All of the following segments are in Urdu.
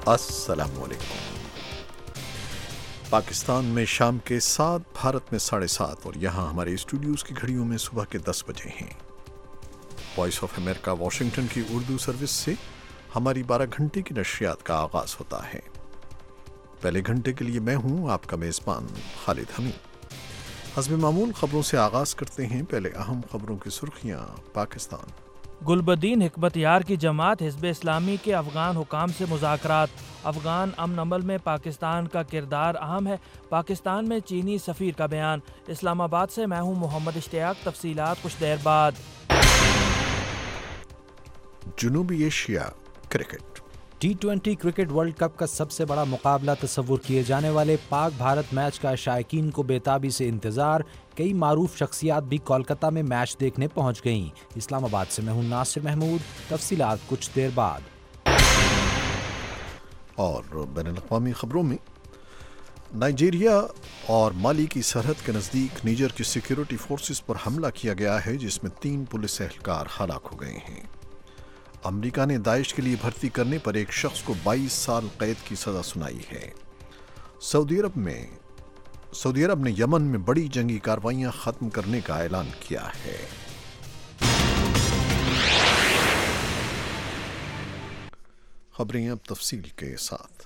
السلام علیکم۔ پاکستان میں شام کے 7، بھارت میں 7:30 اور یہاں ہمارے اسٹوڈیوز کی گھڑیوں میں صبح کے 10 بجے ہیں۔ وائس آف امریکہ واشنگٹن کی اردو سروس سے ہماری 12 گھنٹے کی نشریات کا آغاز ہوتا ہے۔ پہلے گھنٹے کے لیے میں ہوں آپ کا میزبان خالد حمید۔ حسب معمول خبروں سے آغاز کرتے ہیں۔ پہلے اہم خبروں کی سرخیاں۔ پاکستان، گلبدین حکمت یار کی جماعت حزب اسلامی کے افغان حکام سے مذاکرات۔ افغان امن عمل میں پاکستان کا کردار اہم ہے، پاکستان میں چینی سفیر کا بیان۔ اسلام آباد سے میں ہوں محمد اشتیاق، تفصیلات کچھ دیر بعد۔ جنوبی ایشیا cricket. T20 cricket world cup کا سب سے بڑا مقابلہ تصور کیے جانے والے پاک بھارت میچ کا شائقین کو بے تابی سے انتظار۔ کئی معروف شخصیات بھی کولکتہ میں میچ دیکھنے پہنچ گئیں۔ اسلام آباد سے میں ہوں ناصر محمود، تفصیلات کچھ دیر بعد۔ اور بین الاقوامی خبروں میں نائجیریا اور مالی کی سرحد کے نزدیک نیجر کی سیکیورٹی فورسز پر حملہ کیا گیا ہے، جس میں 3 پولیس اہلکار ہلاک ہو گئے ہیں۔ امریکہ نے داعش کے لیے بھرتی کرنے پر ایک شخص کو 22 سال قید کی سزا سنائی ہے۔ سعودی عرب نے یمن میں بڑی جنگی کارروائیاں ختم کرنے کا اعلان کیا ہے۔ خبریں اب تفصیل کے ساتھ۔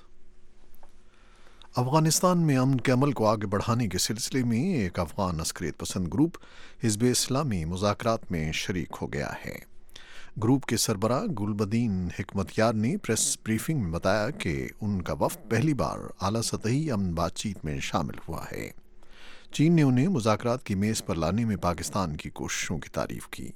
افغانستان میں امن کے عمل کو آگے بڑھانے کے سلسلے میں ایک افغان عسکریت پسند گروپ حزب اسلامی مذاکرات میں شریک ہو گیا ہے۔ گروپ کے سربراہ گلبدین حکمت یار نے پریس بریفنگ میں بتایا کہ ان کا وفد پہلی بار اعلیٰ سطحی امن بات چیت میں شامل ہوا ہے۔ چین نے انہیں مذاکرات کی میز پر لانے میں پاکستان کی کوششوں کی تعریف کی۔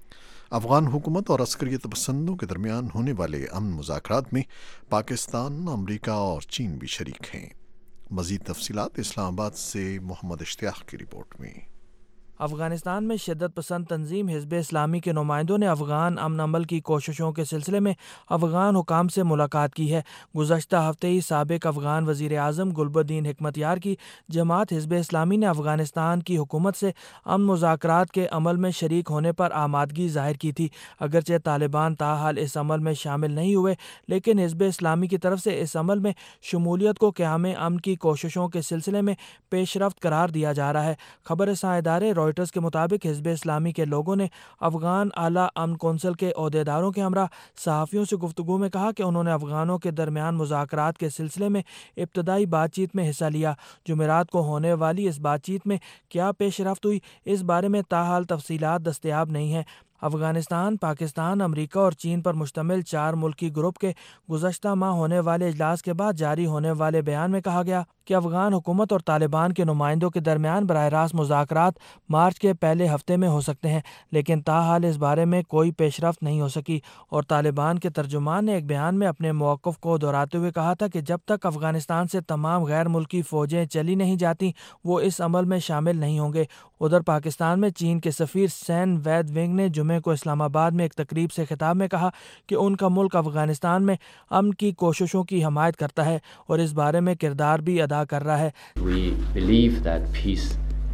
افغان حکومت اور عسکریت پسندوں کے درمیان ہونے والے امن مذاکرات میں پاکستان، امریکہ اور چین بھی شریک ہیں۔ مزید تفصیلات اسلام آباد سے محمد اشتیاق کی رپورٹ میں۔ افغانستان میں شدت پسند تنظیم حزب اسلامی کے نمائندوں نے افغان امن عمل کی کوششوں کے سلسلے میں افغان حکام سے ملاقات کی ہے۔ گزشتہ ہفتے ہی سابق افغان وزیر اعظم گلبدین حکمت یار کی جماعت حزب اسلامی نے افغانستان کی حکومت سے امن مذاکرات کے عمل میں شریک ہونے پر آمادگی ظاہر کی تھی۔ اگرچہ طالبان تاحال اس عمل میں شامل نہیں ہوئے، لیکن حزب اسلامی کی طرف سے اس عمل میں شمولیت کو قیام امن کی کوششوں کے سلسلے میں پیش رفت قرار دیا جا رہا ہے۔ خبر رساں ادارے رائٹرز کے مطابق حزب اسلامی کے لوگوں نے افغان اعلیٰ امن کونسل کے عہدیداروں کے ہمراہ صحافیوں سے گفتگو میں کہا کہ انہوں نے افغانوں کے درمیان مذاکرات کے سلسلے میں ابتدائی بات چیت میں حصہ لیا۔ جمعرات کو ہونے والی اس بات چیت میں کیا پیش رفت ہوئی، اس بارے میں تاحال تفصیلات دستیاب نہیں ہیں۔ افغانستان، پاکستان، امریکہ اور چین پر مشتمل 4 ملکی گروپ کے گزشتہ ماہ ہونے والے اجلاس کے بعد جاری ہونے والے بیان میں کہا گیا کہ افغان حکومت اور طالبان کے نمائندوں کے درمیان براہ راست مذاکرات مارچ کے پہلے ہفتے میں ہو سکتے ہیں، لیکن تاحال اس بارے میں کوئی پیش رفت نہیں ہو سکی۔ اور طالبان کے ترجمان نے ایک بیان میں اپنے موقف کو دہراتے ہوئے کہا تھا کہ جب تک افغانستان سے تمام غیر ملکی فوجیں چلی نہیں جاتی، وہ اس عمل میں شامل نہیں ہوں گے۔ ادھر پاکستان میں چین کے سفیر سین وید ونگ نے جمعے کو اسلام آباد میں ایک تقریب سے خطاب میں کہا کہ ان کا ملک افغانستان میں امن کی کوششوں کی حمایت کرتا ہے اور اس بارے میں کردار بھی ادا کر رہا ہے۔ We believe that peace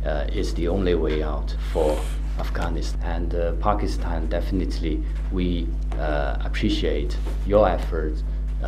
is the only way out for Afghanistan and Pakistan. Definitely we appreciate your efforts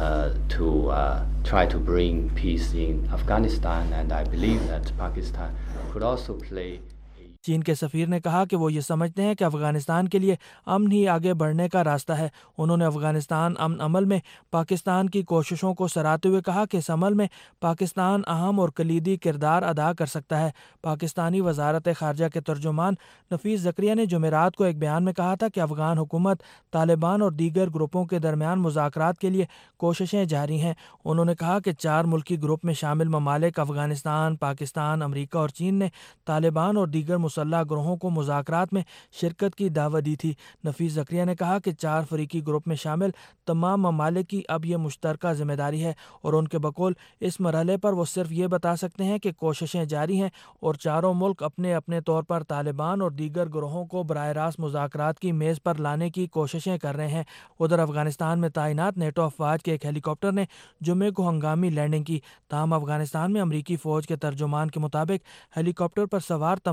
to try to bring peace in Afghanistan, and I believe that Pakistan could also play. چین کے سفیر نے کہا کہ وہ یہ سمجھتے ہیں کہ افغانستان کے لیے امن ہی آگے بڑھنے کا راستہ ہے۔ انہوں نے افغانستان امن عمل میں پاکستان کی کوششوں کو سراہتے ہوئے کہا کہ اس عمل میں پاکستان اہم اور کلیدی کردار ادا کر سکتا ہے۔ پاکستانی وزارت خارجہ کے ترجمان نفیس زکریا نے جمعرات کو ایک بیان میں کہا تھا کہ افغان حکومت، طالبان اور دیگر گروپوں کے درمیان مذاکرات کے لیے کوششیں جاری ہیں۔ انہوں نے کہا کہ 4 ملکی گروپ میں شامل ممالک افغانستان، پاکستان، امریکہ اور چین نے طالبان اور دیگر مسلح گروہوں کو مذاکرات میں شرکت کی دعوت دی تھی۔ نفیس زکریا نے کہا کہ 4 فریقی گروپ میں شامل تمام ممالک کی اب یہ مشترکہ ذمہ داری ہے اور ان کے بقول اس مرحلے پر وہ صرف یہ بتا سکتے ہیں کہ کوششیں جاری ہیں اور چاروں ملک اپنے اپنے طور پر طالبان اور دیگر گروہوں کو براہ راست مذاکرات کی میز پر لانے کی کوششیں کر رہے ہیں۔ ادھر افغانستان میں تعینات نیٹو افواج کے ایک ہیلی کاپٹر نے جمعے کو ہنگامی لینڈنگ کی، تاہم افغانستان میں امریکی فوج کے ترجمان کے مطابق ہیلی کاپٹر پر سوار تمام فوجیوں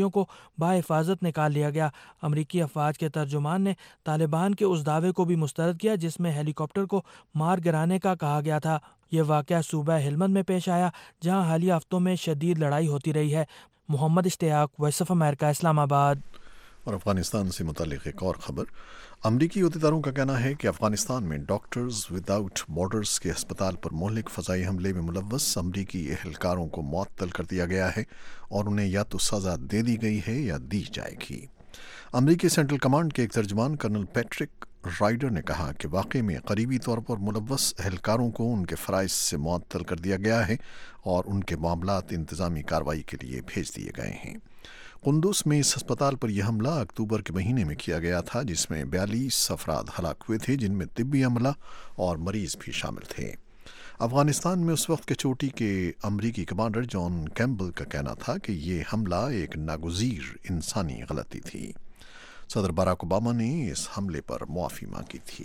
فوجیوں کو بحفاظت نکال لیا گیا۔ امریکی افواج کے ترجمان نے طالبان کے اس دعوے کو بھی مسترد کیا جس میں ہیلی کاپٹر کو مار گرانے کا کہا گیا تھا۔ یہ واقعہ صوبہ ہلمند میں پیش آیا جہاں حالیہ ہفتوں میں شدید لڑائی ہوتی رہی ہے۔ محمد اشتیاق، وائس آف امریکہ، اسلام آباد۔ اور افغانستان سے متعلق ایک اور خبر، امریکی عہدیداروں کا کہنا ہے کہ افغانستان میں ڈاکٹرز وداؤٹ بارڈرز کے ہسپتال پر مہلک فضائی حملے میں ملوث امریکی اہلکاروں کو معطل کر دیا گیا ہے اور انہیں یا تو سزا دے دی گئی ہے یا دی جائے گی۔ امریکی سینٹرل کمانڈ کے ایک ترجمان کرنل پیٹرک رائڈر نے کہا کہ واقعے میں قریبی طور پر ملوث اہلکاروں کو ان کے فرائض سے معطل کر دیا گیا ہے اور ان کے معاملات انتظامی کارروائی کے لیے بھیج دیے گئے ہیں۔ قندوز میں اس ہسپتال پر یہ حملہ اکتوبر کے مہینے میں کیا گیا تھا جس میں 42 افراد ہلاک ہوئے تھے جن میں طبی عملہ اور مریض بھی شامل تھے۔ افغانستان میں اس وقت کے چوٹی کے امریکی کمانڈر جان کیمبل کا کہنا تھا کہ یہ حملہ ایک ناگزیر انسانی غلطی تھی۔ صدر باراک اوباما نے اس حملے پر معافی مانگی تھی۔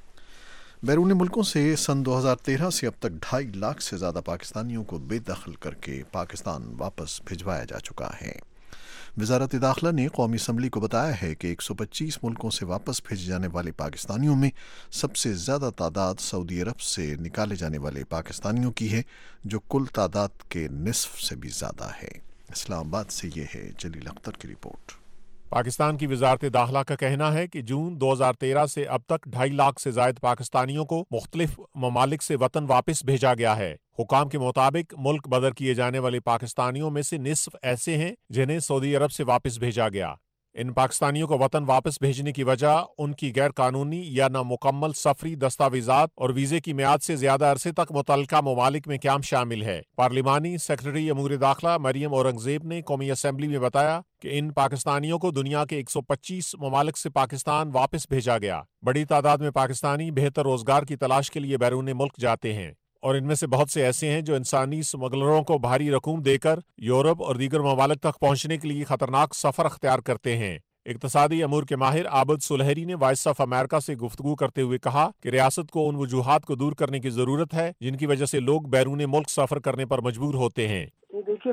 بیرون ملکوں سے سن 2013 سے اب تک 2.5 لاکھ سے زیادہ پاکستانیوں کو بے دخل کر کے پاکستان واپس بھجوایا جا چکا ہے۔ وزارت داخلہ نے قومی اسمبلی کو بتایا ہے کہ 125 ملکوں سے واپس بھیجے جانے والے پاکستانیوں میں سب سے زیادہ تعداد سعودی عرب سے نکالے جانے والے پاکستانیوں کی ہے جو کل تعداد کے نصف سے بھی زیادہ ہے۔ اسلام آباد سے یہ ہے جلیل اختر کی رپورٹ۔ پاکستان کی وزارت داخلہ کا کہنا ہے کہ جون 2013 سے اب تک 2.5 لاکھ سے زائد پاکستانیوں کو مختلف ممالک سے وطن واپس بھیجا گیا ہے۔ حکام کے مطابق ملک بدر کیے جانے والے پاکستانیوں میں سے نصف ایسے ہیں جنہیں سعودی عرب سے واپس بھیجا گیا۔ ان پاکستانیوں کو وطن واپس بھیجنے کی وجہ ان کی غیر قانونی یا نامکمل سفری دستاویزات اور ویزے کی میعاد سے زیادہ عرصے تک متعلقہ ممالک میں قیام شامل ہے۔ پارلیمانی سیکرٹری امور داخلہ مریم اورنگزیب نے قومی اسمبلی میں بتایا کہ ان پاکستانیوں کو دنیا کے 125 ممالک سے پاکستان واپس بھیجا گیا۔ بڑی تعداد میں پاکستانی بہتر روزگار کی تلاش کے لیے بیرون ملک جاتے ہیں اور ان میں سے بہت سے ایسے ہیں جو انسانی سمگلروں کو بھاری رقوم دے کر یورپ اور دیگر ممالک تک پہنچنے کے لیے خطرناک سفر اختیار کرتے ہیں۔ اقتصادی امور کے ماہر عابد سلہری نے وائس آف امریکہ سے گفتگو کرتے ہوئے کہا کہ ریاست کو ان وجوہات کو دور کرنے کی ضرورت ہے جن کی وجہ سے لوگ بیرون ملک سفر کرنے پر مجبور ہوتے ہیں۔ دیکھیے،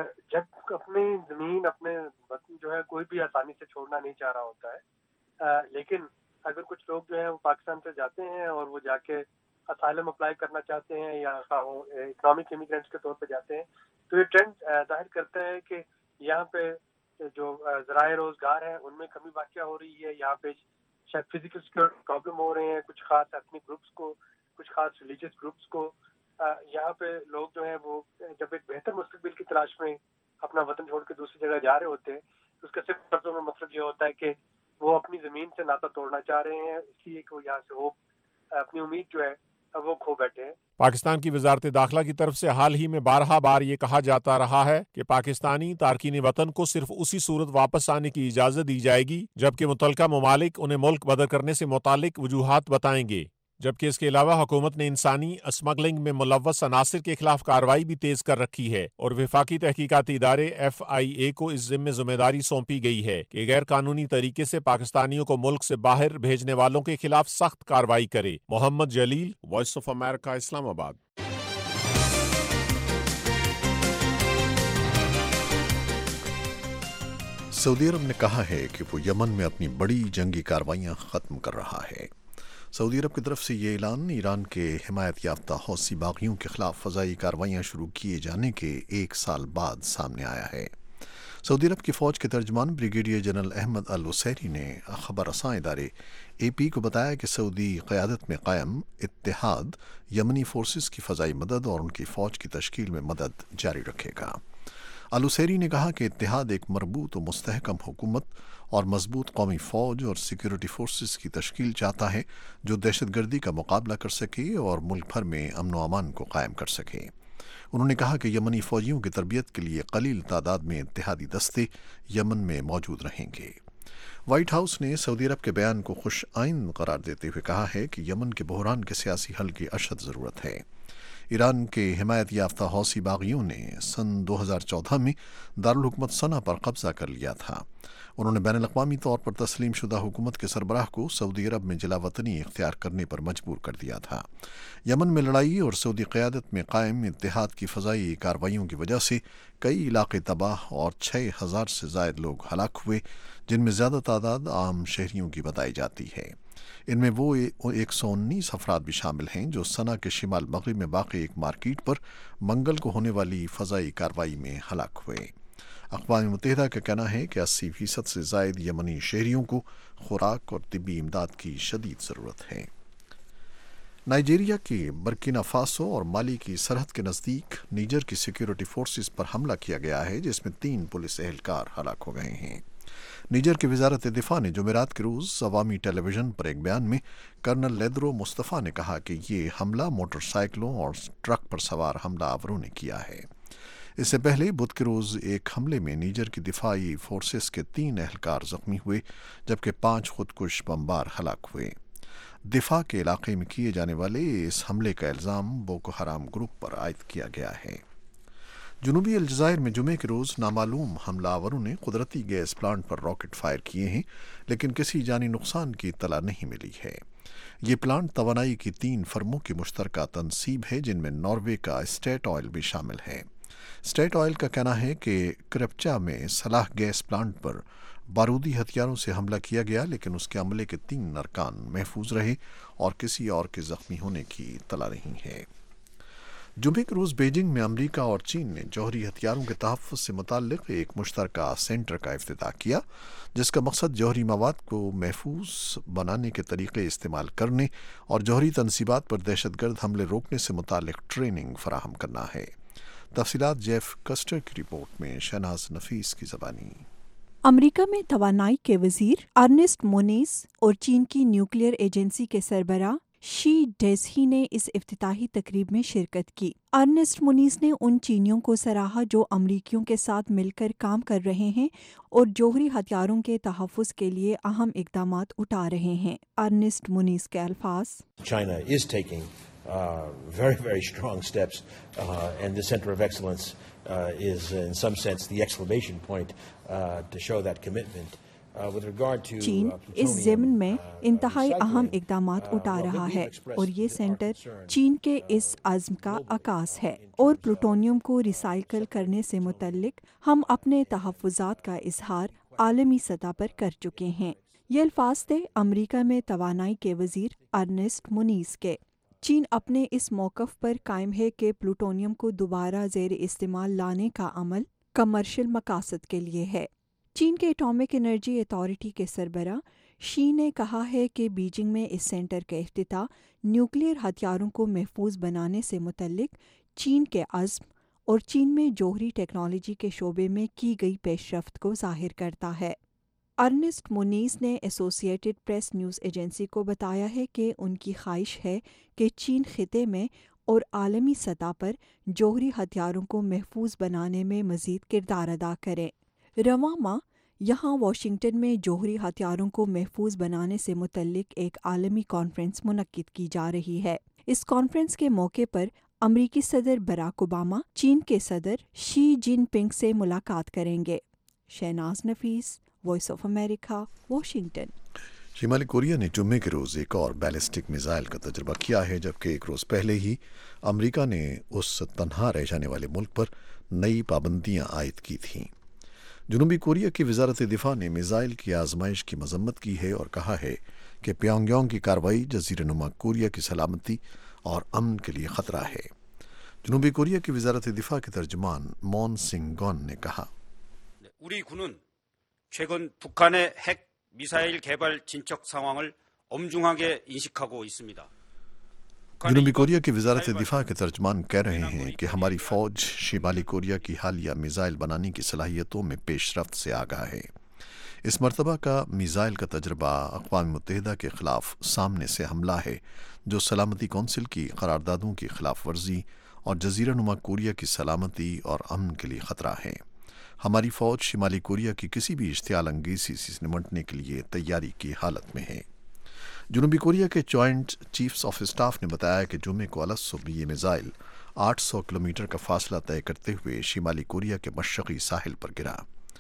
جب اپنی زمین اپنے وطن جو ہے کوئی بھی آسانی سے چھوڑنا نہیں چاہ رہا ہوتا ہے، لیکن اگر کچھ لوگ جو ہے وہ پاکستان سے جاتے ہیں اور وہ جا کے اسائلم اپلائی کرنا چاہتے ہیں یا اکنامک امیگرینٹس کے طور پہ جاتے ہیں، تو یہ ٹرینڈ ظاہر کرتا ہے کہ یہاں پہ جو ذرائع روزگار ہیں ان میں کمی واقع ہو رہی ہے۔ یہاں پہ شاید فزیکل سیکورٹی پرابلم ہو رہے ہیں کچھ خاص ایتھنک گروپس کو، کچھ خاص ریلیجیس گروپس کو۔ یہاں پہ لوگ جو ہیں وہ جب ایک بہتر مستقبل کی تلاش میں اپنا وطن چھوڑ کے دوسری جگہ جا رہے ہوتے ہیں تو اس کا صرف لفظوں میں مطلب یہ ہوتا ہے کہ وہ اپنی زمین سے ناطہ توڑنا چاہ رہے ہیں، اس لیے کہ وہ یہاں سے ہوپ، اپنی امید جو ہے وہ کھو بیٹھے ہیں۔ پاکستان کی وزارت داخلہ کی طرف سے حال ہی میں بارہا بار یہ کہا جاتا رہا ہے کہ پاکستانی تارکین وطن کو صرف اسی صورت واپس آنے کی اجازت دی جائے گی جبکہ متعلقہ ممالک انہیں ملک بدر کرنے سے متعلق وجوہات بتائیں گے، جبکہ اس کے علاوہ حکومت نے انسانی اسمگلنگ میں ملوث عناصر کے خلاف کارروائی بھی تیز کر رکھی ہے اور وفاقی تحقیقاتی ادارے FIA کو اس ذمہ داری سونپی گئی ہے کہ غیر قانونی طریقے سے پاکستانیوں کو ملک سے باہر بھیجنے والوں کے خلاف سخت کارروائی کرے۔ محمد جلیل، وائس آف امریکہ، اسلام آباد۔ سعودی عرب نے کہا ہے کہ وہ یمن میں اپنی بڑی جنگی کارروائیاں ختم کر رہا ہے۔ سعودی عرب کی طرف سے یہ اعلان ایران کے حمایت یافتہ حوثی باغیوں کے خلاف فضائی کارروائیاں شروع کیے جانے کے 1 سال بعد سامنے آیا ہے۔ سعودی عرب کی فوج کے ترجمان بریگیڈیئر جنرل احمد العسیری نے خبر رساں ادارے AP کو بتایا کہ سعودی قیادت میں قائم اتحاد یمنی فورسز کی فضائی مدد اور ان کی فوج کی تشکیل میں مدد جاری رکھے گا۔ العسیری نے کہا کہ اتحاد ایک مربوط و مستحکم حکومت اور مضبوط قومی فوج اور سیکیورٹی فورسز کی تشکیل چاہتا ہے جو دہشت گردی کا مقابلہ کر سکے اور ملک بھر میں امن و امان کو قائم کر سکے۔ انہوں نے کہا کہ یمنی فوجیوں کی تربیت کے لیے قلیل تعداد میں اتحادی دستے یمن میں موجود رہیں گے۔ وائٹ ہاؤس نے سعودی عرب کے بیان کو خوش آئند قرار دیتے ہوئے کہا ہے کہ یمن کے بحران کے سیاسی حل کی اشد ضرورت ہے۔ ایران کے حمایت یافتہ حوثی باغیوں نے سن 2014 میں دارالحکومت صنعا پر قبضہ کر لیا تھا۔ انہوں نے بین الاقوامی طور پر تسلیم شدہ حکومت کے سربراہ کو سعودی عرب میں جلا وطنی اختیار کرنے پر مجبور کر دیا تھا۔ یمن میں لڑائی اور سعودی قیادت میں قائم اتحاد کی فضائی کارروائیوں کی وجہ سے کئی علاقے تباہ اور 6,000 سے زائد لوگ ہلاک ہوئے، جن میں زیادہ تعداد عام شہریوں کی بتائی جاتی ہے۔ ان میں وہ 119 افراد بھی شامل ہیں جو صنعا کے شمال مغرب میں واقع ایک مارکیٹ پر منگل کو ہونے والی فضائی کارروائی میں ہلاک ہوئے۔ اقوام متحدہ کا کہنا ہے کہ 80% سے زائد یمنی شہریوں کو خوراک اور طبی امداد کی شدید ضرورت ہے۔ نائجیریا کے برکینا فاسو اور مالی کی سرحد کے نزدیک نیجر کی سیکیورٹی فورسز پر حملہ کیا گیا ہے، جس میں 3 پولیس اہلکار ہلاک ہو گئے ہیں۔ نیجر کی وزارت دفاع نے جمعرات کے روز عوامی ٹیلی ویژن پر ایک بیان میں کرنل لیدرو مصطفیٰ نے کہا کہ یہ حملہ موٹر سائیکلوں اور ٹرک پر سوار حملہ آوروں نے کیا ہے۔ اس سے پہلے بدھ کے روز ایک حملے میں نیجر کی دفاعی فورسز کے 3 اہلکار زخمی ہوئے، جبکہ 5 خودکش بمبار ہلاک ہوئے۔ دفاع کے علاقے میں کیے جانے والے اس حملے کا الزام بوکو حرام گروپ پر عائد کیا گیا ہے۔ جنوبی الجزائر میں جمعے کے روز نامعلوم حملہ آوروں نے قدرتی گیس پلانٹ پر راکٹ فائر کیے ہیں، لیکن کسی جانی نقصان کی اطلاع نہیں ملی ہے۔ یہ پلانٹ توانائی کی 3 فرموں کی مشترکہ تنصیب ہے، جن میں ناروے کا اسٹیٹ آئل بھی شامل ہے۔ اسٹیٹ آئل کا کہنا ہے کہ کرپچا میں صلاح گیس پلانٹ پر بارودی ہتھیاروں سے حملہ کیا گیا، لیکن اس کے عملے کے 3 ارکان محفوظ رہے اور کسی اور کے زخمی ہونے کی اطلاع نہیں ہے۔ جمعے کے روز بیجنگ میں امریکہ اور چین نے جوہری ہتھیاروں کے تحفظ سے متعلق ایک مشترکہ سینٹر کا افتتاح کیا، جس کا مقصد جوہری مواد کو محفوظ بنانے کے طریقے استعمال کرنے اور جوہری تنصیبات پر دہشت گرد حملے روکنے سے متعلق ٹریننگ فراہم کرنا ہے۔ تفصیلات جیف کسٹر کی رپورٹ میں شہناز نفیس کی زبانی۔ امریکہ میں توانائی کے وزیر ارنسٹ مونیز اور چین کی نیوکلیئر ایجنسی کے سربراہ شی ڈیزہی نے اس افتتاحی تقریب میں شرکت کی۔ ارنسٹ مونیز نے ان چینیوں کو سراہا جو امریکیوں کے ساتھ مل کر کام کر رہے ہیں اور جوہری ہتھیاروں کے تحفظ کے لیے اہم اقدامات اٹھا رہے ہیں۔ ارنسٹ مونیز کے الفاظ: China is taking very, very strong steps, and the Center of Excellence is, in some sense, the exclamation point to show that commitment. چین اس ضمن میں انتہائی اہم اقدامات اٹھا رہا ہے اور یہ سینٹر چین کے اس عزم کا عکاس ہے، اور پلوٹونیم کو ریسائیکل کرنے سے متعلق ہم اپنے تحفظات کا اظہار عالمی سطح پر کر چکے ہیں۔ یہ الفاظ تھے امریکہ میں توانائی کے وزیر ارنسٹ مونیز کے۔ چین اپنے اس موقف پر قائم ہے کہ پلوٹونیم کو دوبارہ زیر استعمال لانے کا عمل کمرشل مقاصد کے لیے ہے۔ چین کے ایٹامک انرجی اتھارٹی کے سربراہ شی نے کہا ہے کہ بیجنگ میں اس سینٹر کا افتتاح نیوکلیئر ہتھیاروں کو محفوظ بنانے سے متعلق چین کے عزم اور چین میں جوہری ٹیکنالوجی کے شعبے میں کی گئی پیش رفت کو ظاہر کرتا ہے۔ ارنسٹ مونیز نے ایسوسی ایٹڈ پریس نیوز ایجنسی کو بتایا ہے کہ ان کی خواہش ہے کہ چین خطے میں اور عالمی سطح پر جوہری ہتھیاروں کو محفوظ بنانے میں مزید کردار ادا کرے۔ رواں ماہ یہاں واشنگٹن میں جوہری ہتھیاروں کو محفوظ بنانے سے متعلق ایک عالمی کانفرنس منعقد کی جا رہی ہے۔ اس کانفرنس کے موقع پر امریکی صدر براک اوباما چین کے صدر شی جن پنگ سے ملاقات کریں گے۔ Shahnaz Nafees, voice of America, Washington. شمالی کوریا نے جمعے کے روز ایک اور بیلسٹک میزائل کا تجربہ کیا ہے، جبکہ ایک روز پہلے ہی امریکہ نے اس تنہا رہ جانے والے ملک پر نئی پابندیاں عائد کی تھیں۔ جنوبی کوریا کی وزارت دفاع نے میزائل کی آزمائش کی مذمت کی ہے اور کہا ہے کہ پیونگ یانگ کی کارروائی جزیرہ نما کوریا کی سلامتی اور امن کے لیے خطرہ ہے۔ جنوبی کوریا کی وزارت دفاع کے ترجمان مون سنگ گون نے کہا، 우리 군은 최근 북한의 핵 미사일 개발 진척 상황을 엄중하게 인식하고 있습니다. جنوبی کوریا کی وزارت دفاع کے ترجمان کہہ رہے ہیں کہ ہماری فوج شمالی کوریا کی حالیہ میزائل بنانے کی صلاحیتوں میں پیش رفت سے آگاہ ہے۔ اس مرتبہ کا میزائل کا تجربہ اقوام متحدہ کے خلاف سامنے سے حملہ ہے، جو سلامتی کونسل کی قراردادوں کی خلاف ورزی اور جزیرہ نما کوریا کی سلامتی اور امن کے لیے خطرہ ہے۔ ہماری فوج شمالی کوریا کی کسی بھی اشتعال انگیزی سے نمٹنے کے لیے تیاری کی حالت میں ہے۔ جنوبی کوریا کے جوائنٹ چیفز آف اسٹاف نے بتایا کہ جمعے کو الصبح یہ میزائل 800 کلومیٹر کا فاصلہ طے کرتے ہوئے شمالی کوریا کے مشرقی ساحل پر گرا۔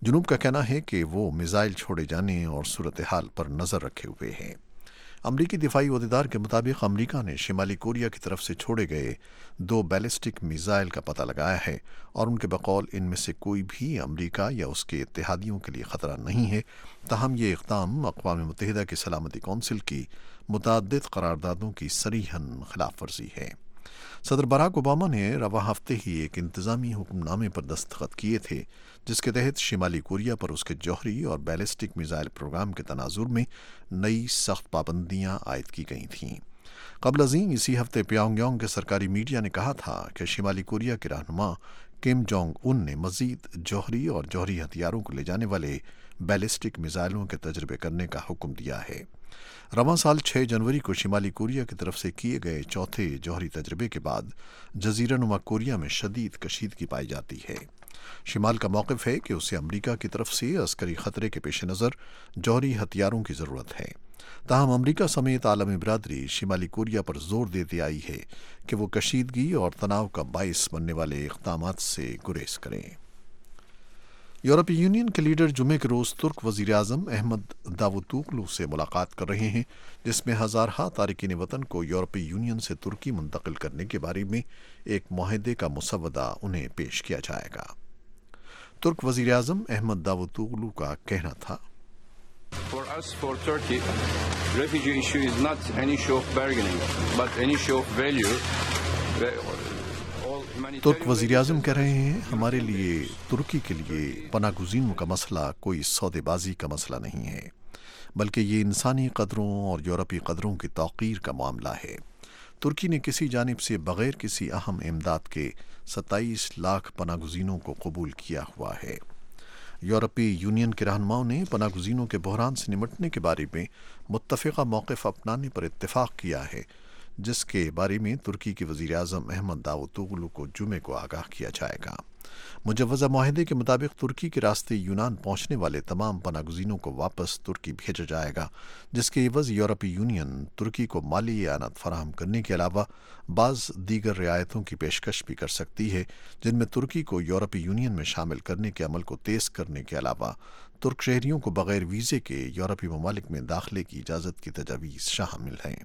جنوب کا کہنا ہے کہ وہ میزائل چھوڑے جانے اور صورتحال پر نظر رکھے ہوئے ہیں۔ امریکی دفاعی عہدیدار کے مطابق امریکہ نے شمالی کوریا کی طرف سے چھوڑے گئے 2 بیلسٹک میزائل کا پتہ لگایا ہے اور ان کے بقول ان میں سے کوئی بھی امریکہ یا اس کے اتحادیوں کے لیے خطرہ نہیں ہے، تاہم یہ اقدام اقوام متحدہ کی سلامتی کونسل کی متعدد قراردادوں کی صریحاً خلاف ورزی ہے۔ صدر براک اوباما نے رواں ہفتے ہی ایک انتظامی حکم نامے پر دستخط کیے تھے جس کے تحت شمالی کوریا پر اس کے جوہری اور بیلسٹک میزائل پروگرام کے تناظر میں نئی سخت پابندیاں عائد کی گئی تھیں۔ قبل ازیں اسی ہفتے پیونگ یانگ کے سرکاری میڈیا نے کہا تھا کہ شمالی کوریا کے رہنما کم جونگ ان نے مزید جوہری اور جوہری ہتھیاروں کو لے جانے والے بیلسٹک میزائلوں کے تجربے کرنے کا حکم دیا ہے۔ رواں سال 6 جنوری کو شمالی کوریا کی طرف سے کیے گئے چوتھے جوہری تجربے کے بعد جزیرہ نما کوریا میں شدید کشیدگی پائی جاتی ہے۔ شمال کا موقف ہے کہ اسے امریکہ کی طرف سے عسکری خطرے کے پیش نظر جوہری ہتھیاروں کی ضرورت ہے، تاہم امریکہ سمیت عالمی برادری شمالی کوریا پر زور دیتی آئی ہے کہ وہ کشیدگی اور تناؤ کا باعث بننے والے اقدامات سے گریز کریں۔ یورپی یونین کے لیڈر جمعے کے روز ترک وزیر اعظم احمد داوطوغلو سے ملاقات کر رہے ہیں، جس میں ہزارہا تارکین وطن کو یورپی یونین سے ترکی منتقل کرنے کے بارے میں ایک معاہدے کا مسودہ انہیں پیش کیا جائے گا۔ ترک وزیر اعظم احمد داوطوغلو کا کہنا تھا، For us, for Turkey, refugee issue is not an issue of bargaining, but an issue of value. ترک وزیر اعظم کہہ رہے ہیں، ہمارے لیے ترکی کے لیے پناہ گزینوں کا مسئلہ کوئی سودے بازی کا مسئلہ نہیں ہے، بلکہ یہ انسانی قدروں اور یورپی قدروں کی توقیر کا معاملہ ہے۔ ترکی نے کسی جانب سے بغیر کسی اہم امداد کے 27 لاکھ پناہ گزینوں کو قبول کیا ہوا ہے۔ یورپی یونین کے رہنماؤں نے پناہ گزینوں کے بحران سے نمٹنے کے بارے میں متفقہ موقف اپنانے پر اتفاق کیا ہے، جس کے بارے میں ترکی کے وزیر اعظم احمد داوطوغلو کو جمعے کو آگاہ کیا جائے گا۔ مجوزہ معاہدے کے مطابق ترکی کے راستے یونان پہنچنے والے تمام پناہ گزینوں کو واپس ترکی بھیجا جائے گا، جس کے عوض یورپی یونین ترکی کو مالی اعانت فراہم کرنے کے علاوہ بعض دیگر رعایتوں کی پیشکش بھی کر سکتی ہے، جن میں ترکی کو یورپی یونین میں شامل کرنے کے عمل کو تیز کرنے کے علاوہ ترک شہریوں کو بغیر ویزے کے یورپی ممالک میں داخلے کی اجازت کی تجاویز شامل ہیں۔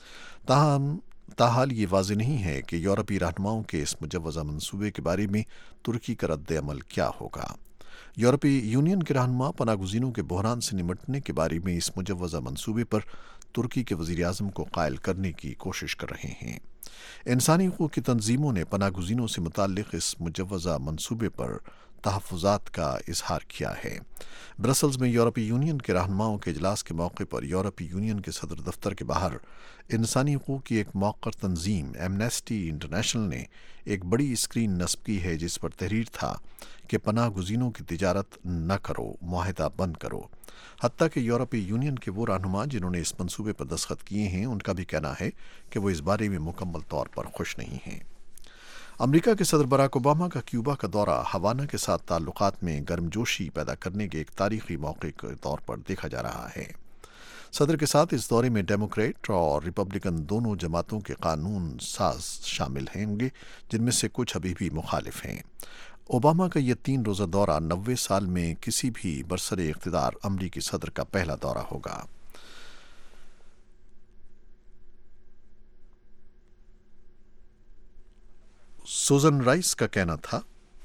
تاحال یہ واضح نہیں ہے کہ یورپی رہنماؤں کے اس مجوزہ منصوبے کے بارے میں ترکی کا رد عمل کیا ہوگا۔ یورپی یونین کے رہنما پناہ گزینوں کے بحران سے نمٹنے کے بارے میں اس مجوزہ منصوبے پر ترکی کے وزیر اعظم کو قائل کرنے کی کوشش کر رہے ہیں۔ انسانی حقوق کی تنظیموں نے پناہ گزینوں سے متعلق اس مجوزہ منصوبے پر تحفظات کا اظہار کیا ہے۔ برسلز میں یورپی یونین کے رہنماؤں کے اجلاس کے موقع پر یورپی یونین کے صدر دفتر کے باہر انسانی حقوق کی ایک موقر تنظیم ایمنسٹی انٹرنیشنل نے ایک بڑی اسکرین نصب کی ہے جس پر تحریر تھا کہ پناہ گزینوں کی تجارت نہ کرو، معاہدہ بند کرو۔ حتیٰ کہ یورپی یونین کے وہ رہنما جنہوں نے اس منصوبے پر دستخط کیے ہیں ان کا بھی کہنا ہے کہ وہ اس بارے میں مکمل طور پر خوش نہیں ہیں۔ امریکہ کے صدر براک اوباما کا کیوبا کا دورہ ہوانا کے ساتھ تعلقات میں گرمجوشی پیدا کرنے کے ایک تاریخی موقع کے طور پر دیکھا جا رہا ہے۔ صدر کے ساتھ اس دورے میں ڈیموکریٹ اور ریپبلکن دونوں جماعتوں کے قانون ساز شامل ہوں گے، جن میں سے کچھ ابھی بھی مخالف ہیں۔ اوباما کا یہ 3 روزہ دورہ 90 سال میں کسی بھی برسر اقتدار امریکی صدر کا پہلا دورہ ہوگا۔ سوزن رائس کا کہنا تھا،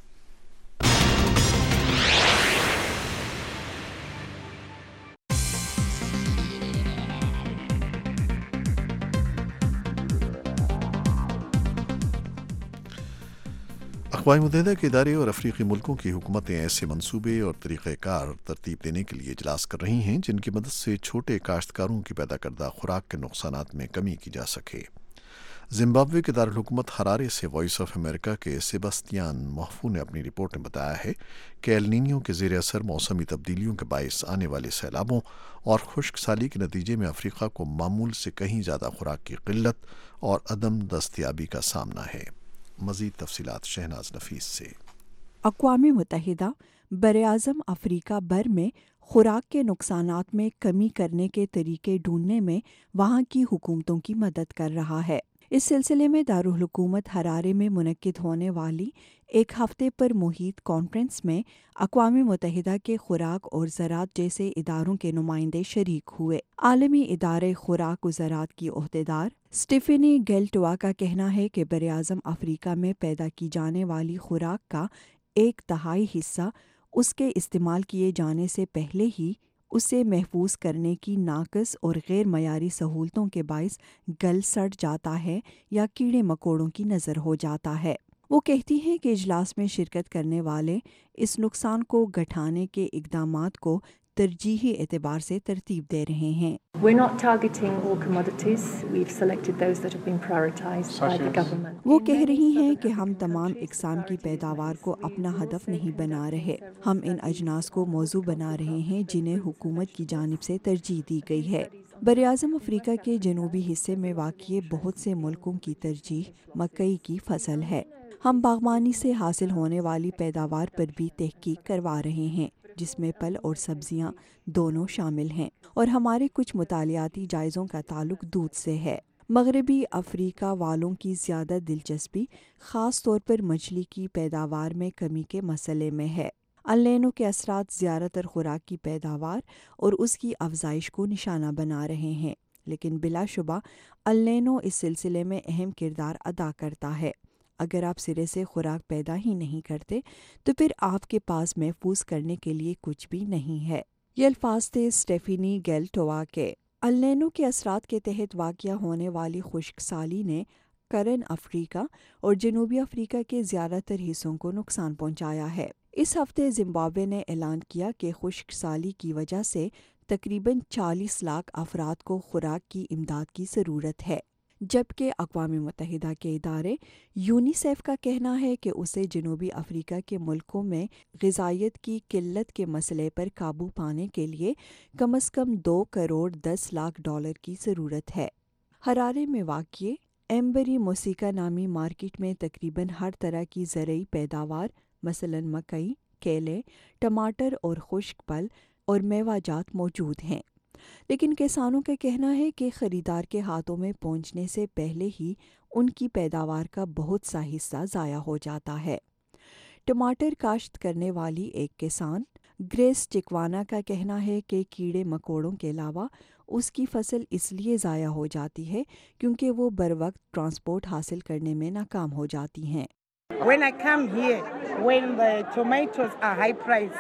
اقوام متحدہ کے ادارے اور افریقی ملکوں کی حکومتیں ایسے منصوبے اور طریقہ کار ترتیب دینے کے لیے اجلاس کر رہی ہیں جن کی مدد سے چھوٹے کاشتکاروں کی پیدا کردہ خوراک کے نقصانات میں کمی کی جا سکے۔ زمبابوے کے دارالحکومت ہرارے سے وائس آف امریکہ کے سیباستیان محفو نے اپنی رپورٹ میں بتایا ہے کہ ایل نینیو کے زیر اثر موسمی تبدیلیوں کے باعث آنے والے سیلابوں اور خشک سالی کے نتیجے میں افریقہ کو معمول سے کہیں زیادہ خوراک کی قلت اور عدم دستیابی کا سامنا ہے۔ مزید تفصیلات شہناز نفیس سے۔ اقوام متحدہ براعظم افریقہ بھر میں خوراک کے نقصانات میں کمی کرنے کے طریقے ڈھونڈنے میں وہاں کی حکومتوں کی مدد کر رہا ہے۔ اس سلسلے میں دارالحکومت ہرارے میں منعقد ہونے والی ایک ہفتے پر محیط کانفرنس میں اقوام متحدہ کے خوراک اور زراعت جیسے اداروں کے نمائندے شریک ہوئے۔ عالمی ادارے خوراک و زراعت کی عہدیدار اسٹیفنی گیلٹوا کا کہنا ہے کہ براعظم افریقہ میں پیدا کی جانے والی خوراک کا 1/3 حصہ اس کے استعمال کیے جانے سے پہلے ہی اسے محفوظ کرنے کی ناقص اور غیر معیاری سہولتوں کے باعث گل سڑ جاتا ہے یا کیڑے مکوڑوں کی نظر ہو جاتا ہے۔ وہ کہتی ہیں کہ اجلاس میں شرکت کرنے والے اس نقصان کو گھٹانے کے اقدامات کو ترجیحی اعتبار سے ترتیب دے رہے ہیں۔ وہ کہہ رہی ہیں کہ ہم تمام اقسام کی پیداوار کو اپنا ہدف نہیں بنا رہے، ہم ان اجناس کو موضوع بنا رہے ہیں جنہیں حکومت کی جانب سے ترجیح دی گئی ہے۔ براعظم افریقہ کے جنوبی حصے میں واقع بہت سے ملکوں کی ترجیح مکئی کی فصل ہے۔ ہم باغبانی سے حاصل ہونے والی پیداوار پر بھی تحقیق کروا رہے ہیں، جس میں پھل اور سبزیاں دونوں شامل ہیں، اور ہمارے کچھ مطالعاتی جائزوں کا تعلق دودھ سے ہے۔ مغربی افریقہ والوں کی زیادہ دلچسپی خاص طور پر مچھلی کی پیداوار میں کمی کے مسئلے میں ہے۔ النینو کے اثرات زیادہ تر خوراک کی پیداوار اور اس کی افزائش کو نشانہ بنا رہے ہیں، لیکن بلا شبہ النینو اس سلسلے میں اہم کردار ادا کرتا ہے۔ اگر آپ سرے سے خوراک پیدا ہی نہیں کرتے تو پھر آپ کے پاس محفوظ کرنے کے لیے کچھ بھی نہیں ہے۔ یہ الفاظ تھے اسٹیفنی گیلٹوا کے۔ النینو کے اثرات کے تحت واقع ہونے والی خشک سالی نے قرن افریقہ اور جنوبی افریقہ کے زیادہ تر حصوں کو نقصان پہنچایا ہے۔ اس ہفتے زمبابوے نے اعلان کیا کہ خشک سالی کی وجہ سے تقریباً 40 لاکھ افراد کو خوراک کی امداد کی ضرورت ہے، جبکہ اقوام متحدہ کے ادارے یونیسیف کا کہنا ہے کہ اسے جنوبی افریقہ کے ملکوں میں غذائیت کی قلت کے مسئلے پر قابو پانے کے لیے کم از کم $2 کروڑ 10 لاکھ کی ضرورت ہے۔ ہرارے میں واقع ایمبری موسیقا نامی مارکیٹ میں تقریباً ہر طرح کی زرعی پیداوار مثلاً مکئی، کیلے، ٹماٹر اور خشک پھل اور میوہ جات موجود ہیں، لیکن کسانوں کا کہنا ہے کہ خریدار کے ہاتھوں میں پہنچنے سے پہلے ہی ان کی پیداوار کا بہت سا حصہ ضائع ہو جاتا ہے۔ ٹماٹر کاشت کرنے والی ایک کسان گریس چکوانا کا کہنا ہے کہ کیڑے مکوڑوں کے علاوہ اس کی فصل اس لیے ضائع ہو جاتی ہے کیونکہ وہ بروقت ٹرانسپورٹ حاصل کرنے میں ناکام ہو جاتی ہیں۔ When I come here, when the tomatoes are high price,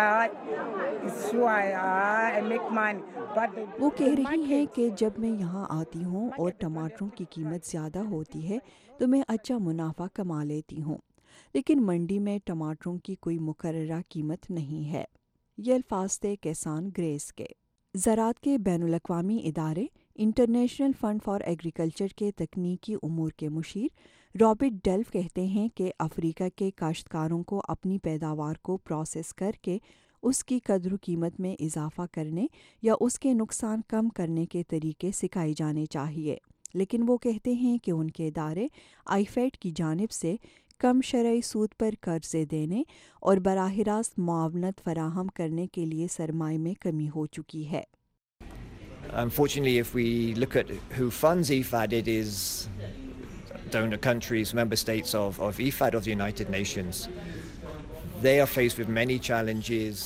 it's sure I make money. وہ کہہ رہی ہیں کہ جب میں یہاں آتی ہوں اور ٹماٹروں کی قیمت زیادہ ہوتی ہے تو میں اچھا منافع کما لیتی ہوں، لیکن منڈی میں ٹماٹروں کی کوئی مقررہ قیمت نہیں ہے۔ یہ الفاظ تھے کسان گریس کے۔ زراعت کے بین الاقوامی ادارے انٹرنیشنل فنڈ فار ایگریکلچر کے تکنیکی امور کے مشیر رابرٹ ڈیلف کہتے ہیں کہ افریقہ کے کاشتکاروں کو اپنی پیداوار کو پروسیس کر کے اس کی قدر و قیمت میں اضافہ کرنے یا اس کے نقصان کم کرنے کے طریقے سکھائے جانے چاہیے، لیکن وہ کہتے ہیں کہ ان کے ادارے آئی-فیڈ کی جانب سے کم شرعی سود پر قرضے دینے اور براہ راست معاونت فراہم کرنے کے لیے سرمایہ میں کمی ہو چکی ہے۔ Unfortunately, if we look at who funds EFAD, it is donor countries, member states of EFAD of the United Nations. They are faced with many challenges.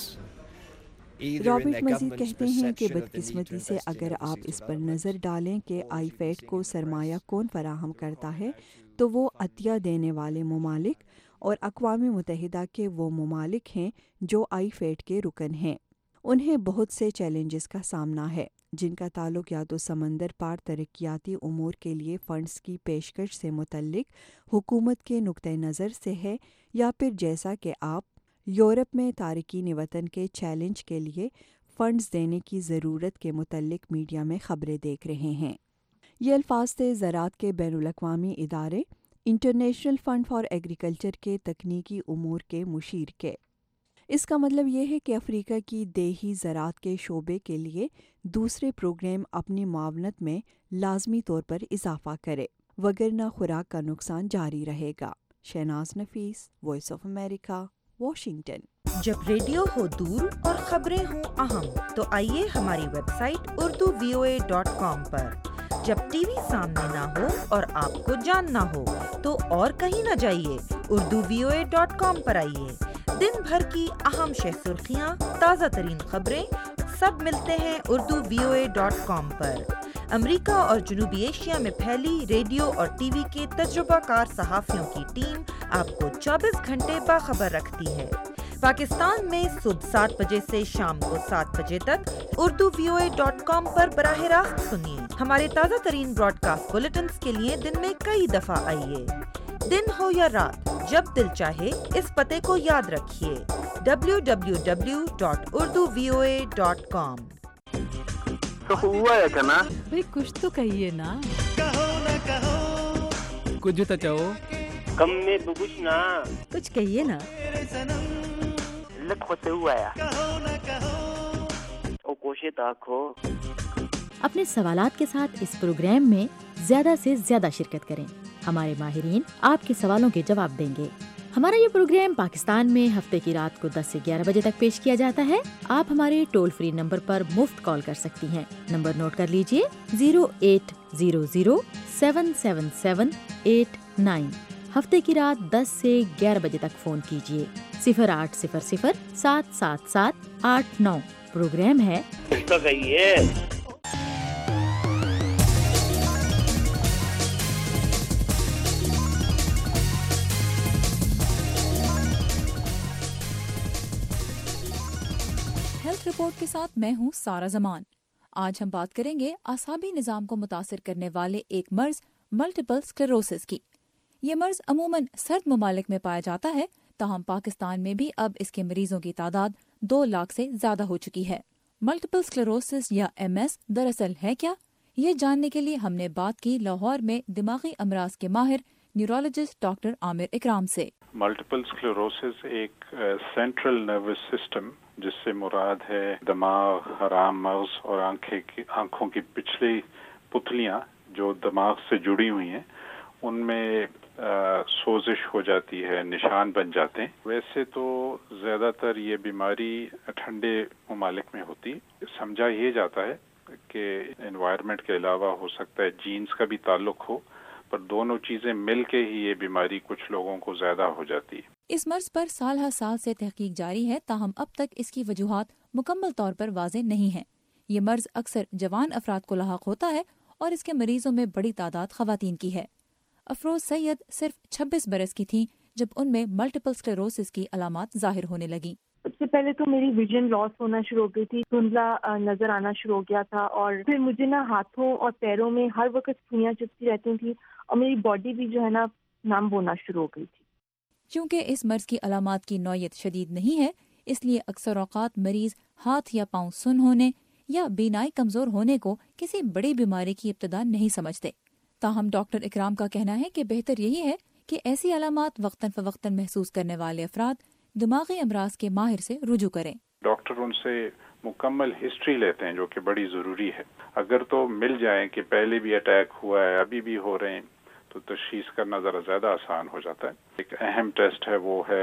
Robert مزید کہتے ہیں کہ بدقسمتی سے اگر آپ اس پر نظر ڈالیں کہ آئی فیڈ کو سرمایہ کون فراہم کرتا ہے تو وہ عطیہ دینے والے ممالک اور اقوام متحدہ کے وہ ممالک ہیں جو آئی فیڈ کے رکن ہیں۔ انہیں بہت سے چیلنجز کا سامنا ہے جن کا تعلق یا تو سمندر پار ترقیاتی امور کے لیے فنڈز کی پیشکش سے متعلق حکومت کے نقطہ نظر سے ہے، یا پھر جیسا کہ آپ یورپ میں تارکین وطن کے چیلنج کے لیے فنڈز دینے کی ضرورت کے متعلق میڈیا میں خبریں دیکھ رہے ہیں۔ یہ الفاظ تھے زراعت کے بین الاقوامی ادارے انٹرنیشنل فنڈ فار ایگریکلچر کے تکنیکی امور کے مشیر کے۔ اس کا مطلب یہ ہے کہ افریقہ کی دیہی زراعت کے شعبے کے لیے دوسرے پروگرام اپنی معاونت میں لازمی طور پر اضافہ کرے، وگرنہ خوراک کا نقصان جاری رہے گا۔ Shahnaz Nafees, voice of America, Washington. جب ریڈیو ہو دور اور خبریں ہوں اہم تو آئیے ہماری ویب سائٹ urduvoa.com پر جب ٹی وی سامنے نہ ہو اور آپ کو جاننا ہو تو اور کہیں نہ جائیے، urduvoa.com پر آئیے۔ دن بھر کی اہم شہ سرخیاں، تازہ ترین خبریں سب ملتے ہیں urduvoa.com پر۔ امریکہ اور جنوبی ایشیا میں پھیلی ریڈیو اور ٹی وی کے تجربہ کار صحافیوں کی ٹیم آپ کو 24 گھنٹے باخبر رکھتی ہے۔ پاکستان میں صبح 7 بجے سے شام کو 7 بجے تک urduvoa.com پر براہ راست سنیے۔ ہمارے تازہ ترین براڈ کاسٹ بلیٹنز کے لیے دن میں کئی دفعہ آئیے۔ دن ہو یا رات، جب دل چاہے اس پتے کو یاد رکھیے، www.urduvoa.com۔ تو ہوا ہے کنا بھئی کچھ تو کہیے نا، کچھ تو چاہو، کم میں بگوش نا، کچھ کہیے نا، لت خوتے ہوا ہے او کوشے تاکھو۔ اپنے سوالات کے ساتھ اس پروگرام میں زیادہ سے زیادہ شرکت کریں، ہمارے ماہرین آپ کے سوالوں کے جواب دیں گے۔ ہمارا یہ پروگرام پاکستان میں ہفتے کی رات کو 10 سے 11 بجے تک پیش کیا جاتا ہے۔ آپ ہمارے ٹول فری نمبر پر مفت کال کر سکتی ہیں۔ نمبر نوٹ کر لیجئے 0800-777-889۔ ہفتے کی رات 10 سے 11 بجے تک فون کیجئے۔ 0800-777-889۔ پروگرام ہے ہیلتھ رپورٹ کے ساتھ میں ہوں سارا زمان۔ آج ہم بات کریں گے اعصابی نظام کو متاثر کرنے والے ایک مرض ملٹیپل اسکلیروسس کی۔ یہ مرض عموماً سرد ممالک میں پایا جاتا ہے، تاہم پاکستان میں بھی اب اس کے مریضوں کی تعداد 2 لاکھ سے زیادہ ہو چکی ہے۔ ملٹیپل اسکلیروسس یا MS دراصل ہے کیا؟ یہ جاننے کے لیے ہم نے بات کی لاہور میں دماغی امراض کے ماہر نیورولوجسٹ ڈاکٹر عامر اکرام سے۔ ملٹیپل اسکلیروسس ایک سینٹرل نروس سسٹم جس سے مراد ہے دماغ، حرام مغز اور آنکھوں کی پچھلی پتلیاں جو دماغ سے جڑی ہوئی ہیں، ان میں سوزش ہو جاتی ہے، نشان بن جاتے ہیں۔ ویسے تو زیادہ تر یہ بیماری ٹھنڈے ممالک میں ہوتی، سمجھا یہ جاتا ہے کہ انوائرمنٹ کے علاوہ ہو سکتا ہے جینز کا بھی تعلق ہو، پر دونوں چیزیں مل کے ہی یہ بیماری کچھ لوگوں کو زیادہ ہو جاتی ہے۔ اس مرض پر سال ہر سال سے تحقیق جاری ہے، تاہم اب تک اس کی وجوہات مکمل طور پر واضح نہیں ہیں۔ یہ مرض اکثر جوان افراد کو لاحق ہوتا ہے اور اس کے مریضوں میں بڑی تعداد خواتین کی ہے۔ افروز سید صرف 26 برس کی تھیں جب ان میں ملٹیپل اسکلیروسس کی علامات ظاہر ہونے لگیں۔ سب سے پہلے تو میری ویژن لاس ہونا شروع ہو گئی تھی، دھندلا نظر آنا شروع ہو گیا تھا، اور پھر مجھے ہاتھوں اور پیروں میں ہر وقت سوئیاں چپتی رہتی تھیں اور میری باڈی بھی جو ہے نم ہونا شروع ہو گئی تھی۔ چونکہ اس مرض کی علامات کی نوعیت شدید نہیں ہے، اس لیے اکثر اوقات مریض ہاتھ یا پاؤں سن ہونے یا بینائی کمزور ہونے کو کسی بڑی بیماری کی ابتدا نہیں سمجھتے۔ تاہم ڈاکٹر اکرام کا کہنا ہے کہ بہتر یہی ہے کہ ایسی علامات وقتاً فوقتاً محسوس کرنے والے افراد دماغی امراض کے ماہر سے رجوع کریں۔ ڈاکٹر ان سے مکمل ہسٹری لیتے ہیں جو کہ بڑی ضروری ہے۔ اگر تو مل جائیں کہ پہلے بھی اٹیک ہوا ہے، ابھی بھی ہو رہے ہیں، تو تشخیص کرنا ذرا زیادہ آسان ہو جاتا ہے۔ ایک اہم ٹیسٹ ہے، وہ ہے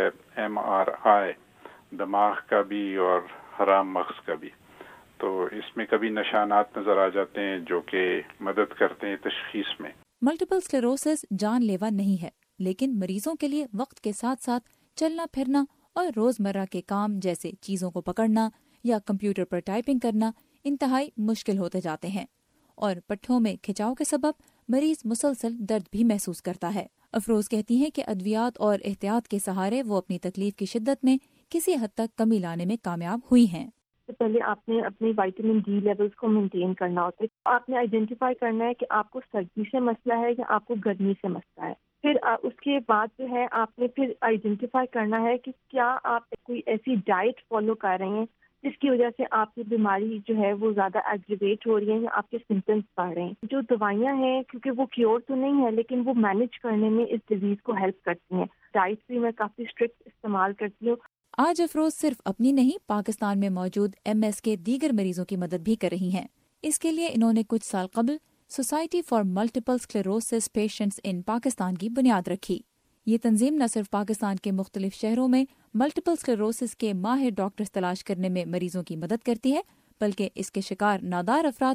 MRI، دماغ کا بھی اور حرام مغز کا بھی۔ تو اس میں کبھی نشانات نظر آ جاتے ہیں جو کہ مدد کرتے ہیں تشخیص میں۔ ملٹیپل اسکلیروسس جان لیوا نہیں ہے، لیکن مریضوں کے لیے وقت کے ساتھ ساتھ چلنا پھرنا اور روزمرہ کے کام جیسے چیزوں کو پکڑنا یا کمپیوٹر پر ٹائپنگ کرنا انتہائی مشکل ہوتے جاتے ہیں، اور پٹھوں میں کھچاؤ کے سبب مریض مسلسل درد بھی محسوس کرتا ہے۔ افروز کہتی ہیں کہ ادویات اور احتیاط کے سہارے وہ اپنی تکلیف کی شدت میں کسی حد تک کمی لانے میں کامیاب ہوئی ہیں۔ پہلے آپ نے اپنے وائٹامن ڈی لیولز کو مینٹین کرنا ہوتا ہے۔ آپ نے آئیڈینٹیفائی کرنا ہے کہ آپ کو سردی سے مسئلہ ہے یا آپ کو گرمی سے مسئلہ ہے۔ پھر اس کے بعد جو ہے آپ نے پھر آئیڈینٹیفائی کرنا ہے کہ کیا آپ کوئی ایسی ڈائٹ فالو کر رہے ہیں جس کی وجہ سے آپ کی بیماری جو ہے وہ زیادہ ایگریویٹ ہو رہی ہے یا آپ کے سمپٹمس بڑھ رہے ہیں۔ جو دوائیاں ہیں کیونکہ وہ کیور تو نہیں ہے لیکن وہ مینیج کرنے میں اس ڈیزیز کو ہیلپ کرتی ہیں۔ ڈائٹ بھی میں کافی اسٹرکٹ استعمال کرتی ہوں۔ آج افروز صرف اپنی نہیں، پاکستان میں موجود MS کے دیگر مریضوں کی مدد بھی کر رہی ہیں۔ اس کے لیے انہوں نے کچھ سال قبل society for multiple sclerosis patients in Pakistan کی بنیاد رکھی۔ یہ تنظیم نہ صرف پاکستان کے مختلف شہروں میں ملٹیپل اسکلیروسس کے ماہر ڈاکٹرز تلاش کرنے میں مریضوں کی مدد کرتی ہے، بلکہ اس کے شکار نادار افراد کو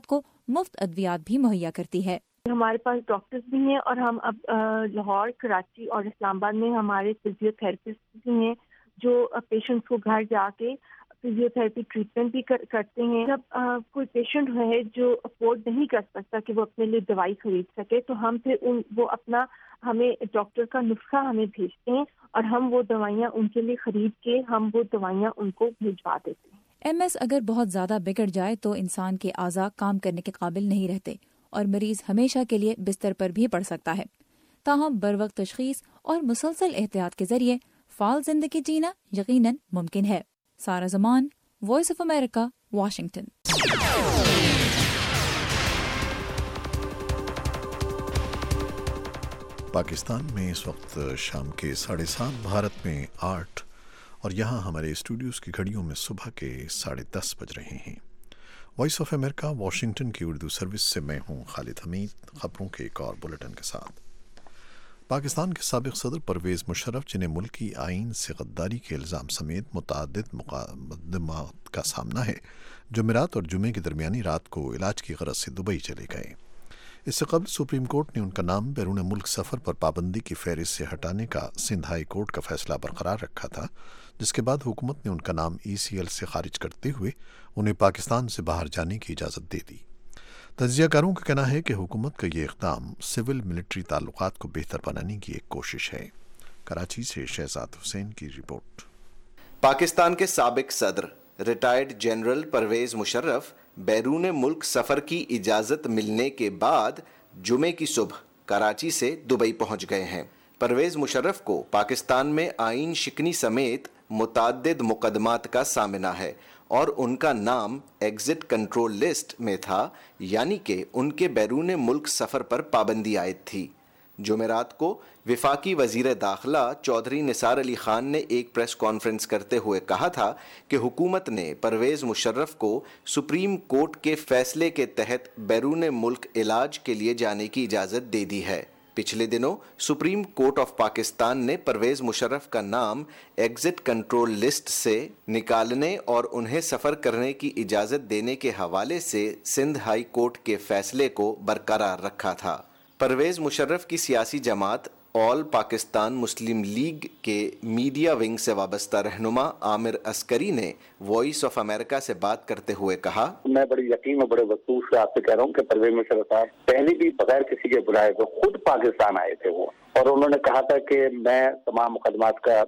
मुफ्त अद्वियात भी मुहैया करती है। हमारे पास डॉक्टर्स भी हैं और हम अब लाहौर, कराची और इस्लामाबाद में हमारे फिजियोथेरेपिस्ट भी हैं जो पेशेंट्स को घर जाके फिजियोथेरेपी ट्रीटमेंट भी करते हैं। जब कोई पेशेंट है जो अफोर्ड नहीं कर सकता कि वो अपने लिए दवाई खरीद सके, तो हम फिर वो अपना हमें डॉक्टर का नुस्खा हमें भेजते हैं और हम वो दवाइयाँ उनके लिए खरीद के हम वो दवाइयाँ उनको भिजवा देते हैं। MS अगर बहुत ज़्यादा बिगड़ जाए तो इंसान के आज़ा काम करने के काबिल नहीं रहते और मरीज हमेशा के लिए बिस्तर पर भी पड़ सकता है। ताहम बरवक्त तशखीस और मुसलसल एहतियात के जरिए फाल जिंदगी जीना यकीनन मुमकिन है। Sara Zaman, voice of America, Washington. Pakistan में इस वक्त शाम के 7:30, भारत में 8 और यहाँ हमारे स्टूडियोज़ की घड़ियों में सुबह के 10:30 बज रहे हैं। वॉइस ऑफ अमेरिका वाशिंगटन की उर्दू सर्विस से मैं हूँ खालिद हमीद। खबरों के एक और बुलेटिन के साथ। पाकिस्तान के साबिक सदर परवेज़ मुशर्रफ, जिन्हें मुल्की आइन से गद्दारी के इल्ज़ाम समेत मुतअद्दिद मुक़दमात का सामना है, जुमेरात और जुमे की दरमियानी रात को इलाज की गरज से दुबई चले गए। इससे कबल सुप्रीम कोर्ट ने उनका नाम बैरून मुल्क सफ़र पर पाबंदी की फहरिस्त से हटाने का सिंध हाई कोर्ट का फैसला बरकरार रखा था, जिसके बाद हुकूमत ने उनका नाम ECL से खारिज करते हुए उन्हें पाकिस्तान से बाहर जाने की इजाज़त दे दी। तज्ज़ियाकारों का कहना है कि हुकूमत का ये इक़दाम सिविल मिलिट्री ताल्लुकात को बेहतर बनाने की एक कोशिश है। कराची से शहजाद हुसैन की रिपोर्ट। पाकिस्तान के साबिक सदर रिटायर्ड जनरल परवेज़ मुशर्रफ बैरून मुल्क सफ़र की इजाज़त मिलने के बाद जुमे की सुबह कराची से दुबई पहुंच गए हैं। परवेज़ मुशर्रफ को पाकिस्तान में आइन शिकनी समेत मुतअद्दिद मुकदमात का सामना है और उनका नाम एग्जिट कंट्रोल लिस्ट में था, यानी कि उनके बैरून मुल्क सफ़र पर पाबंदी आयद थी। जुमेरात को विफाकी वज़ीर दाखिला चौधरी निसार अली खान ने एक प्रेस कॉन्फ्रेंस करते हुए कहा था कि हुकूमत ने परवेज़ मुशर्रफ को सुप्रीम कोर्ट के फैसले के तहत बैरून मुल्क इलाज के लिए जाने की इजाज़त दे दी है। पिछले दिनों सुप्रीम कोर्ट ऑफ पाकिस्तान ने परवेज़ मुशर्रफ का नाम एग्जिट कंट्रोल लिस्ट से निकालने और उन्हें सफ़र करने की इजाज़त देने के हवाले से सिंध हाई कोर्ट के फैसले को बरकरार रखा था। परवेज़ मुशर्रफ की सियासी जमात ऑल पाकिस्तान मुस्लिम लीग के मीडिया विंग से वाबस्ता रहनुमा आमिर अस्करी ने वॉइस ऑफ अमेरिका से बात करते हुए कहा, मैं बड़ी यकीन और बड़े वसूख से आपसे कह रहा हूँ कि परवेज़ मुशर्रफ साहब पहले भी बगैर किसी के बुलाए तो खुद पाकिस्तान आए थे वो, और उन्होंने कहा था कि मैं तमाम मुकदमात का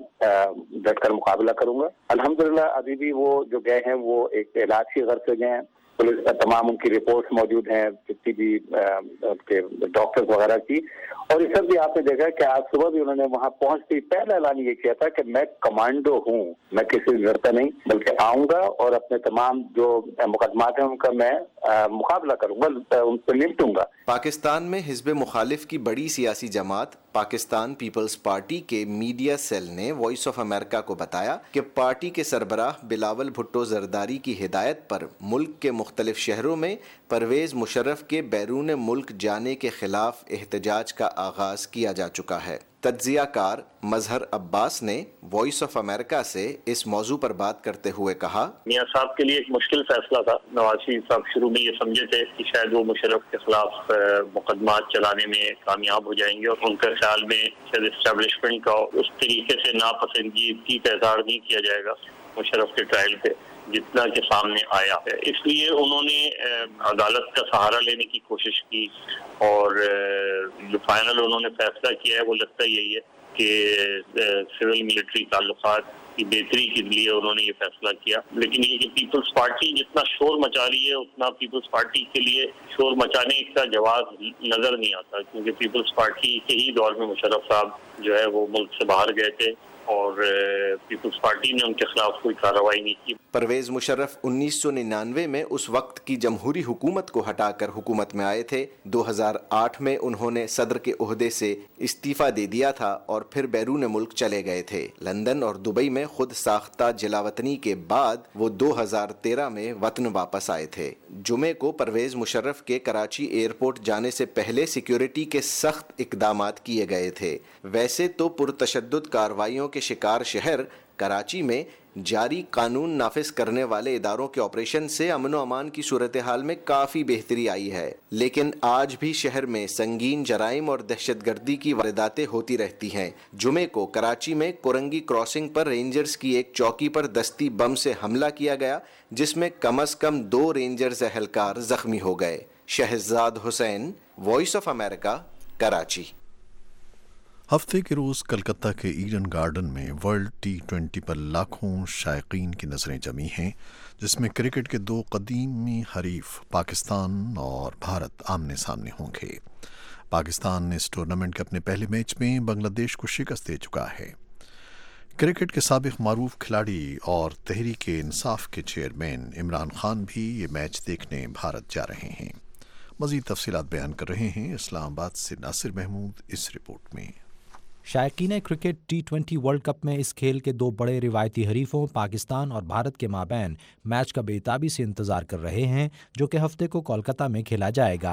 डटकर मुकाबला करूंगा। अल्हम्दुलिल्लाह अभी भी वो जो गए हैं वो एक इलाज की गर्ज से गए हैं। पुलिस का तमाम उनकी रिपोर्ट्स मौजूद हैं, जितनी भी उनके डॉक्टर्स वगैरह की, और इस सब भी आपने देखा कि आज सुबह भी उन्होंने वहां पहुंचते ही पहला ऐलान ये किया था कि मैं कमांडो हूं, मैं किसी से डरता नहीं, बल्कि आऊंगा और अपने तमाम जो मुकदमात हैं उनका मैं मुकाबला करूंगा, उनसे निपटूंगा। पाकिस्तान में हिज़्ब मुखालिफ की बड़ी सियासी जमात पाकिस्तान पीपल्स पार्टी के मीडिया सेल ने वॉइस ऑफ अमेरिका को बताया कि पार्टी के सरबराह बिलावल भुट्टो जरदारी की हिदायत पर मुल्क के मुख्तलिफ शहरों में परवेज़ मुशर्रफ के बैरून मुल्क जाने के खिलाफ एहतजाज का आगाज किया जा चुका है। तज्ज़ियाकार मजहर अब्बास ने वॉइस ऑफ अमेरिका से इस मौजू पर बात करते हुए कहा, मियां साहब के लिए एक मुश्किल फैसला था। नवाज शरीफ साहब शुरू में ये समझे थे कि शायद वो मुशर्रफ के खिलाफ मुकदमात चलाने में कामयाब हो जाएंगे और उनके ख्याल में शायद इस्टेब्लिशमेंट का उस तरीके से नापसंदीदगी का इजहार नहीं किया जाएगा मुशर्रफ के ट्रायल पे जितना के सामने आया है। इसलिए उन्होंने अदालत का सहारा लेने की कोशिश की और जो फाइनल उन्होंने फैसला किया है वो लगता यही है कि सिविल मिलिट्री ताल्लुकात की बेहतरी के लिए उन्होंने ये फैसला किया। लेकिन ये कि पीपल्स पार्टी जितना शोर मचा रही है उतना पीपल्स पार्टी के लिए शोर मचाने का जवाब नजर नहीं आता, क्योंकि पीपल्स पार्टी के ही दौर में मुशर्रफ साहब जो है वो मुल्क से बाहर गए थे और पीपल्स पार्टी ने उनके खिलाफ कोई कार्रवाई नहीं की। परवेज़ मुशर्रफ 1999 में उस वक्त की जमहूरी हुकूमत को हटाकर हुकूमत में आए थे। 2008 में उन्होंने सदर के ओहदे से इस्तीफा दे दिया था और फिर बैरून मुल्क चले गए थे। लंदन और दुबई में खुद साख्ता जलावतनी के बाद वो 2013 में वतन वापस आए थे। जुमे को परवेज़ मुशर्रफ के कराची एयरपोर्ट जाने से पहले सिक्योरिटी के सख्त इकदामात किए गए थे। वैसे तो पुरतशद्दुद कार्रवाइयों के शिकार शहर कराची में जारी कानून नाफिज करने वाले इदारों के ऑपरेशन से अमन व अमान की सूरत हाल में काफ़ी बेहतरी आई है, लेकिन आज भी शहर में संगीन जराइम और दहशतगर्दी की वारदातें होती रहती हैं। जुमे को कराची में कोरंगी क्रॉसिंग पर रेंजर्स की एक चौकी पर दस्ती बम से हमला किया गया, जिसमें कम से कम 2 रेंजर्स एहलकार जख्मी हो गए। Shahzad Hussain, voice of America, Karachi. हफ्ते के रोज़ कलकत्ता के ईडन गार्डन में वर्ल्ड T20 पर लाखों शायकीन की नज़रें जमी हैं, जिसमें क्रिकेट के 2 कदीमी हरीफ पाकिस्तान और भारत आमने सामने होंगे। पाकिस्तान ने इस टूर्नामेंट के अपने पहले मैच में बांग्लादेश को शिकस्त दे चुका है। क्रिकेट के साबिक मारूफ खिलाड़ी और तहरीक इंसाफ के चेयरमैन इमरान खान भी ये मैच देखने भारत जा रहे हैं। मज़ीद तफसीलात बयान कर रहे हैं इस्लामाबाद से नासिर महमूद इस रिपोर्ट में। शायकीन क्रिकेट T20 वर्ल्ड कप में इस खेल के 2 बड़े रिवायती हरीफों पाकिस्तान और भारत के माबैन मैच का बेताबी से इंतजार कर रहे हैं, जो कि हफ्ते को कोलकाता में खेला जाएगा।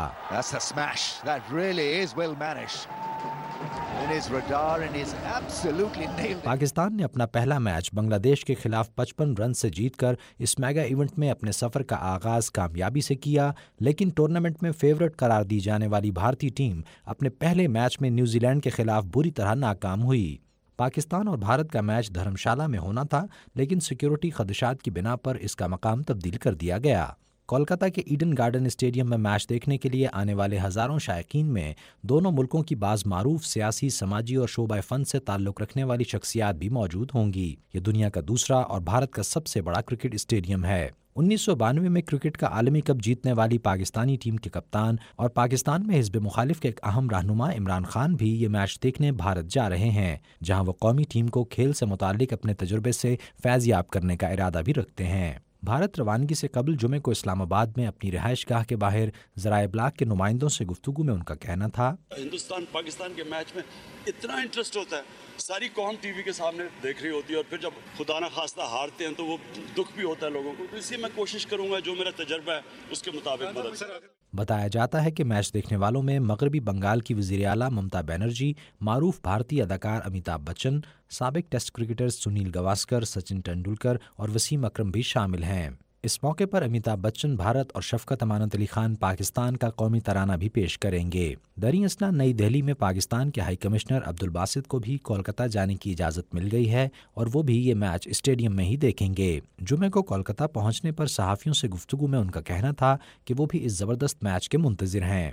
पाकिस्तान ने अपना पहला मैच बांग्लादेश के खिलाफ 55 रन से जीतकर इस मेगा इवेंट में अपने सफर का आगाज कामयाबी से किया, लेकिन टूर्नामेंट में फेवरेट करार दी जाने वाली भारतीय टीम अपने पहले मैच में न्यूजीलैंड के खिलाफ बुरी तरह नाकाम हुई। पाकिस्तान और भारत का मैच धर्मशाला में होना था, लेकिन सिक्योरिटी खदशात की बिना पर इसका मकाम तब्दील कर दिया गया। कोलकाता के ईडन गार्डन स्टेडियम में मैच देखने के लिए आने वाले हज़ारों शायकीन में दोनों मुल्कों की बाज़ मारूफ सियासी, समाजी और शोबा फ़न से ताल्लुक़ रखने वाली शख्सियात भी मौजूद होंगी। ये दुनिया का दूसरा और भारत का सबसे बड़ा क्रिकेट स्टेडियम है। 1992 में क्रिकेट का आलमी कप जीतने वाली पाकिस्तानी टीम के कप्तान और पाकिस्तान में हिज़्ब मुखालिफ के एक अहम रहनुमा इमरान खान भी ये मैच देखने भारत जा रहे हैं, जहां वो कौमी टीम को खेल से मुताल्लिक अपने तजुर्बे से फैज़ याब करने का इरादा भी रखते हैं। भारत रवानगी से कबल जुमे को इस्लामाबाद में अपनी रिहाइश गाह के बाहर ज़राए इब्लाग के नुमाइंदों से गुफ्तगू में उनका कहना था, हिंदुस्तान पाकिस्तान के मैच में इतना इंटरेस्ट होता है, सारी कौम टीवी के सामने देख रही होती है, और फिर जब खुदा न खास्ता हारते हैं तो वो दुख भी होता है लोगों को। तो इसलिए मैं कोशिश करूंगा जो मेरा तजर्बा है उसके मुताबिक मदद। बताया जाता है कि मैच देखने वालों में मगरबी बंगाल की वज़ीर आला ममता बनर्जी, मारूफ भारतीय अदाकार अमिताभ बच्चन, साबिक टेस्ट क्रिकेटर्स सुनील गावस्कर, सचिन तेंदुलकर और वसीम अकरम भी शामिल हैं। इस मौके पर अमिताभ बच्चन भारत और शफकत अमानत अली खान पाकिस्तान का कौमी तराना भी पेश करेंगे। दरियासना नई दिल्ली में पाकिस्तान के हाई कमिश्नर अब्दुल बासित को भी कोलकाता जाने की इजाज़त मिल गई है और वो भी ये मैच स्टेडियम में ही देखेंगे। जुमे को कोलकाता पहुंचने पर सहाफ़ियों से गुफ्तगू में उनका कहना था कि वो भी इस ज़बरदस्त मैच के मुंतज़िर हैं।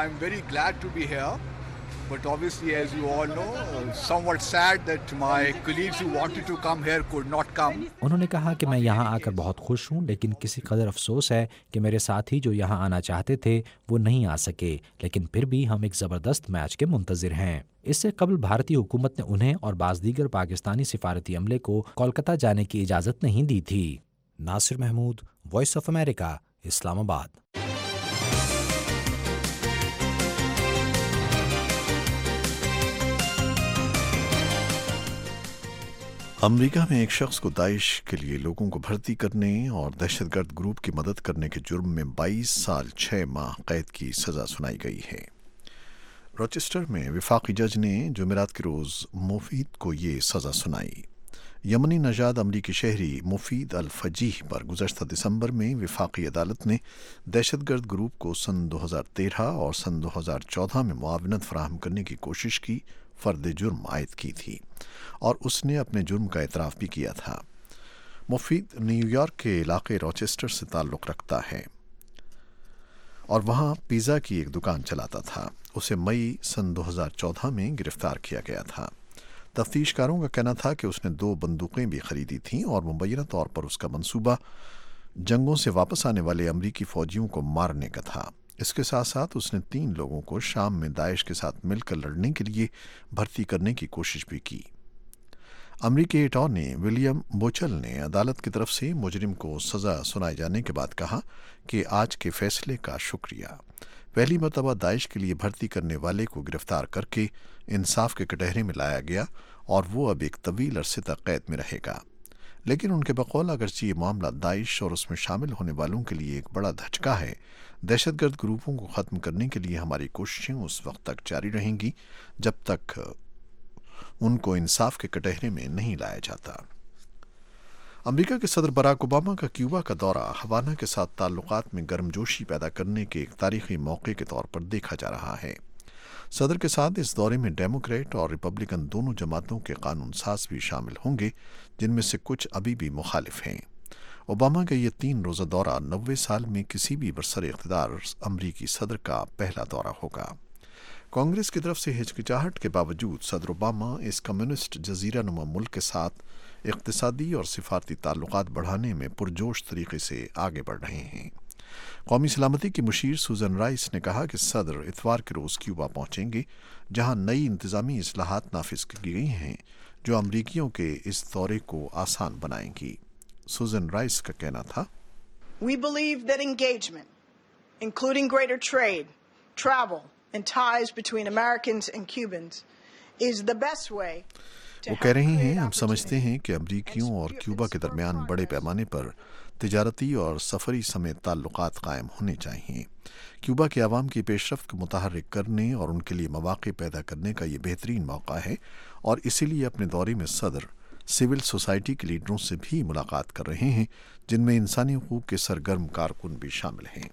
But obviously, as you all know, somewhat sad that my colleagues who wanted to come here could not come. उन्होंने कहा कि मैं यहाँ आकर बहुत खुश हूँ, लेकिन किसी कदर अफसोस है कि मेरे साथी जो यहाँ आना चाहते थे वो नहीं आ सके, लेकिन फिर भी हम एक ज़बरदस्त मैच के मुंतज़िर हैं। इससे कबल भारतीय हुकूमत ने उन्हें और बाज़ दीगर पाकिस्तानी सिफारती अमले को कोलकाता जाने की इजाज़त नहीं दी थी। Nasir Mahmood, voice of America, Islamabad. अमेरिका में एक शख्स को दाइश के लिए लोगों को भर्ती करने और दहशतगर्द ग्रुप की मदद करने के जुर्म में 22 साल 6 माह कैद की सज़ा सुनाई गई है। रोचेस्टर में वफाकी जज ने जुमेरात के रोज़ मुफीद को ये सज़ा सुनाई। यमनी नजाद अमरीकी शहरी मुफीद अल फजीह पर गुज़श्ता दिसंबर में वफाकी अदालत ने दहशतगर्द ग्रुप को सन 2013 और सन 2014 में मुआवनत फराहम करने की कोशिश की फ़र्द जुर्म आयद की थी और उसने अपने जुर्म का एतराफ़ भी किया था। मुफीद न्यूयॉर्क के इलाके रोचेस्टर से ताल्लुक़ रखता है और वहाँ पिज़्ज़ा की एक दुकान चलाता था। उसे मई सन 2014 में गिरफ़्तार किया गया था। तफ्तीशकारों का कहना था कि उसने 2 बंदूकें भी ख़रीदी थीं और मुबैना तौर पर उसका मंसूबा जंगों से वापस आने वाले अमरीकी फ़ौजियों को मारने का था। इसके साथ साथ उसने 3 लोगों को शाम में दाइश के साथ मिलकर लड़ने के लिए भर्ती करने की कोशिश भी की। अमरीकी अटॉर्नी विलियम बोचल ने अदालत की तरफ से मुजरिम को सज़ा सुनाए जाने के बाद कहा कि आज के फैसले का शुक्रिया। पहली मरतबा दाइश के लिए भर्ती करने वाले को गिरफ्तार करके इंसाफ के कटहरे में लाया गया और वो अब एक तवील अरसे तक कैद में रहेगा। लेकिन उनके बकौल अगरचे ये मामला दाइश और उसमें शामिल होने वालों के लिए एक बड़ा धचका है, दहशतगर्द ग्रुपों को ख़त्म करने के लिए हमारी कोशिशें उस वक्त तक जारी रहेंगी जब तक उनको इंसाफ के कटहरे में नहीं लाया जाता। अमेरिका के सदर बराक ओबामा का क्यूबा का दौरा हवाना के साथ ताल्लुकात में गर्मजोशी पैदा करने के एक तारीखी मौके के तौर पर देखा जा रहा है। सदर के साथ इस दौरे में डेमोक्रेट और रिपब्लिकन दोनों जमातों के कानून साज भी शामिल होंगे, जिनमें से कुछ अभी भी मुखालिफ हैं। ओबामा का ये 3 रोज़ा दौरा 90 साल में किसी भी बरसर इक़्तिदार अमरीकी सदर का पहला दौरा होगा। कांग्रेस की तरफ से हिचकिचाहट के बावजूद सदर ओबामा इस कम्युनिस्ट जजीरा नुमा मुल्क के साथ इक़्तिसादी और सिफारती ताल्लुकात बढ़ाने में पुरजोश तरीके से आगे बढ़ रहे हैं। कौमी सलामती की मुशीर सूजन राइस ने कहा कि सदर इतवार के रोज़ क्यूबा पहुंचेंगे, जहां नई इंतज़ामी इस्लाहात नाफिज की गई हैं जो अमरीकियों के इस दौरे को आसान बनाएंगी। सूजन राइस का कहना था, We believe that engagement, including greater trade, travel and ties between Americans and Cubans, is the best way. वो कह रही हैं, हम समझते हैं कि अमरीकियों और क्यूबा के दरमियान बड़े पैमाने पर तिजारती और सफरी समेत ताल्लुकात कायम होने चाहिए। क्यूबा के अवाम की पेशरफ्त को मुतहर्रिक करने और उनके लिए मौक़े पैदा करने का ये बेहतरीन मौका है और इसीलिए अपने दौरे में सदर सिविल सोसाइटी के लीडरों से भी मुलाकात कर रहे हैं, जिनमें इंसानी हुकूक के सरगर्म कारकुन भी शामिल हैं।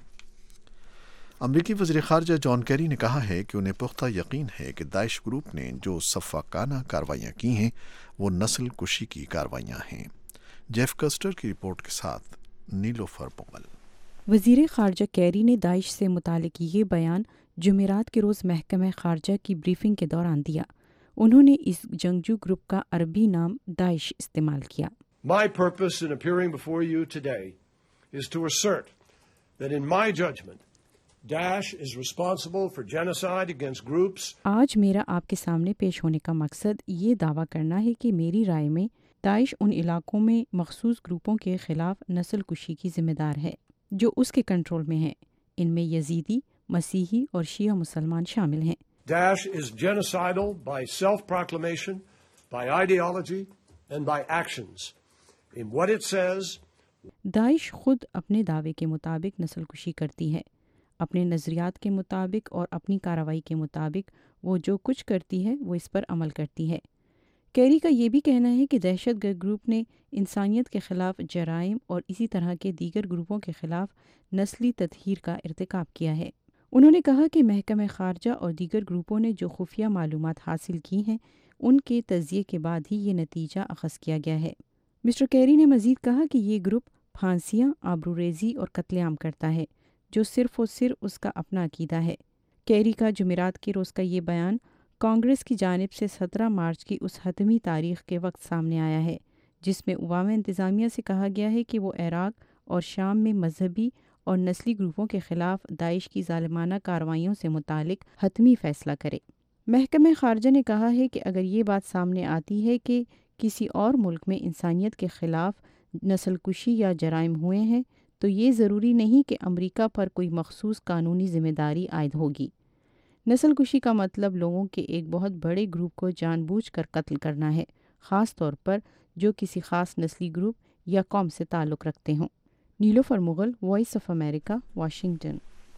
अमरीकी वज़ीर ख़ारजा जॉन कैरी ने कहा है कि उन्हें पुख्ता यकीन है कि दाइश ग्रुप ने जो सफ़ाकाना कार्रवाइयाँ की हैं वो नस्ल कुशी की कार्रवाइयाँ हैं। जेफ कस्टर की रिपोर्ट के साथ नीलोफर मुगल। वज़ीर ख़ारजा कैरी ने दाइश से मुतालिक ये बयान जुमेरात के रोज़ महकमा ख़ारजा की ब्रीफिंग के दौरान दिया। उन्होंने इस जंगजू ग्रुप का अरबी नाम दाइश इस्तेमाल किया। My purpose in appearing before you today is to assert that in my judgment Daesh is responsible for genocide against groups. आज मेरा आपके सामने पेश होने का मकसद ये दावा करना है कि मेरी राय में दाइश उन इलाकों में मखसूस ग्रुपों के खिलाफ नस्ल कुशी की जिम्मेदार है जो उसके कंट्रोल में हैं। इनमें यजीदी, मसीही और शिया मुसलमान शामिल हैं। Daesh is genocidal by self-proclamation, by ideology and by actions. In what it says, दाइश खुद अपने दावे के मुताबिक नस्ल कुशी करती है। अपने नज़रियात के मुताबिक और अपनी कार्रवाई के मुताबिक वो जो कुछ करती है वो इस पर अमल करती है। कैरी का ये भी कहना है कि दहशतगर्द ग्रुप ने इंसानियत के ख़िलाफ़ जराइम और इसी तरह के दीगर ग्रुपों के ख़िलाफ़ नस्ली तत्हीर का इर्तिकाब किया है। उन्होंने कहा कि महकमा ख़ारजा और दीगर ग्रुपों ने जो खुफिया मालूमात हासिल की हैं उनके तज़िये के बाद ही ये नतीजा अख़ज़ किया गया है। मिस्टर कैरी ने मज़ीद कहा कि ये ग्रुप फांसियाँ, आबरूरेज़ी और कत्लेआम करता है जो सिर्फ़ और सिर्फ उसका अपना अकीदा है। कैरी का जुमेरात के रोज़ का ये बयान कांग्रेस की जानिब से 17 मार्च की उस हतमी तारीख़ के वक्त सामने आया है जिसमें ओबामा इंतज़ामिया से कहा गया है कि वो इराक़ और शाम में मजहबी और नस्ली ग्रुपों के ख़िलाफ़ दाइश की ज़ालिमाना कार्रवाइयों से मुतालिक हतमी फ़ैसला करे। महकमा ख़ारजा ने कहा है कि अगर ये बात सामने आती है कि किसी और मुल्क में इंसानियत के ख़िलाफ़ नस्ल कुशी या जराइम हुए हैं तो ये ज़रूरी नहीं कि अमरीका पर कोई मखसूस कानूनी ज़िम्मेदारी आयद होगी। नस्ल कुशी का मतलब लोगों के एक बहुत बड़े ग्रुप को जानबूझकर कत्ल करना है, ख़ास तौर पर जो किसी ख़ास नस्ली ग्रुप या कौम से ताल्लुक़ रखते हों। Nilofar Mughal, voice of America, Washington.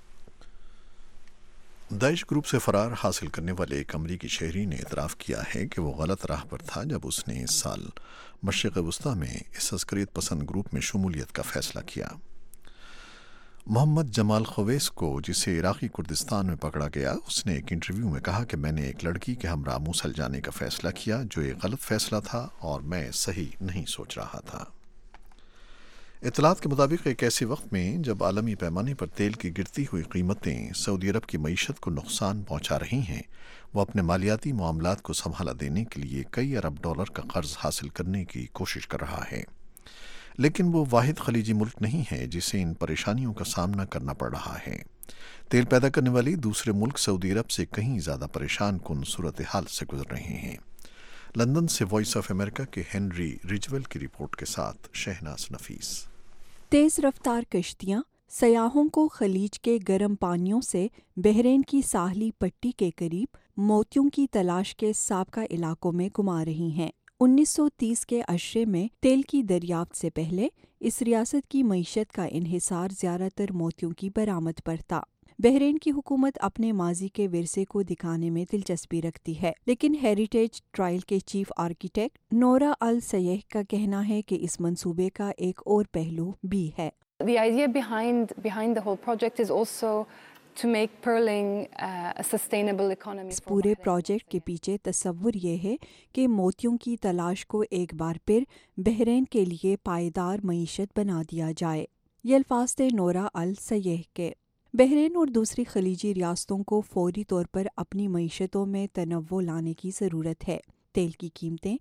दाइश ग्रुप से फरार हासिल करने वाले एक अमरीकी शहरी ने इतराफ़ किया है कि वो गलत राह पर था जब उसने इस साल मशरिक़ वस्ता में इस अस्करियत पसंद ग्रुप में शमूलियत का फ़ैसला किया। मोहम्मद जमाल खवैस को, जिसे इराक़ी कुर्दिस्तान में पकड़ा गया, उसने एक इंटरव्यू में कहा कि मैंने एक लड़की के हमरा मूसल जाने का फ़ैसला किया जो एक गलत फ़ैसला था और मैं सही नहीं सोच रहा था। इत्तलात के मुताबिक एक ऐसे वक्त में जब आलमी पैमाने पर तेल की गिरती हुई कीमतें सऊदी अरब की मईशत को नुकसान पहुंचा रही हैं, वो अपने मालियाती मामलात को संभाला देने के लिए कई अरब डॉलर का कर्ज हासिल करने की कोशिश कर रहा है। लेकिन वो वाहिद खलीजी मुल्क नहीं है जिसे इन परेशानियों का सामना करना पड़ रहा है। तेल पैदा करने वाले दूसरे मुल्क सऊदी अरब से कहीं ज़्यादा परेशान कुन सूरत हाल से गुजर रहे हैं। लंदन से वॉइस ऑफ अमेरिका के हेनरी रिजवेल की रिपोर्ट के साथ शहनाज नफीस। तेज़ रफ्तार कश्तियाँ सयाहों को खलीज के गर्म पानियों से बहरेन की साहली पट्टी के करीब मोतियों की तलाश के साबका इलाकों में घुमा रही हैं। 1930 के अशरे में तेल की दरियाफ्त से पहले इस रियासत की मईशत का इन्हिसार ज़्यादातर मोतियों की बरामद पर था। بحرین کی حکومت اپنے ماضی کے ورثے کو دکھانے میں دلچسپی رکھتی ہے، لیکن ہیریٹیج ٹرائل کے چیف آرکیٹیکٹ نورا السیح کا کہنا ہے کہ اس منصوبے کا ایک اور پہلو بھی ہے۔ The idea behind the whole project is also to make pearling a sustainable economy. اس پورے پروجیکٹ کے پیچھے تصور یہ ہے کہ موتیوں کی تلاش کو ایک بار پھر بحرین کے لیے پائیدار معیشت بنا دیا جائے۔ یہ الفاظ تھے نورا السیح کے۔ بحرین اور دوسری خلیجی ریاستوں کو فوری طور پر اپنی معیشتوں میں تنوع لانے کی ضرورت ہے۔ تیل کی قیمتیں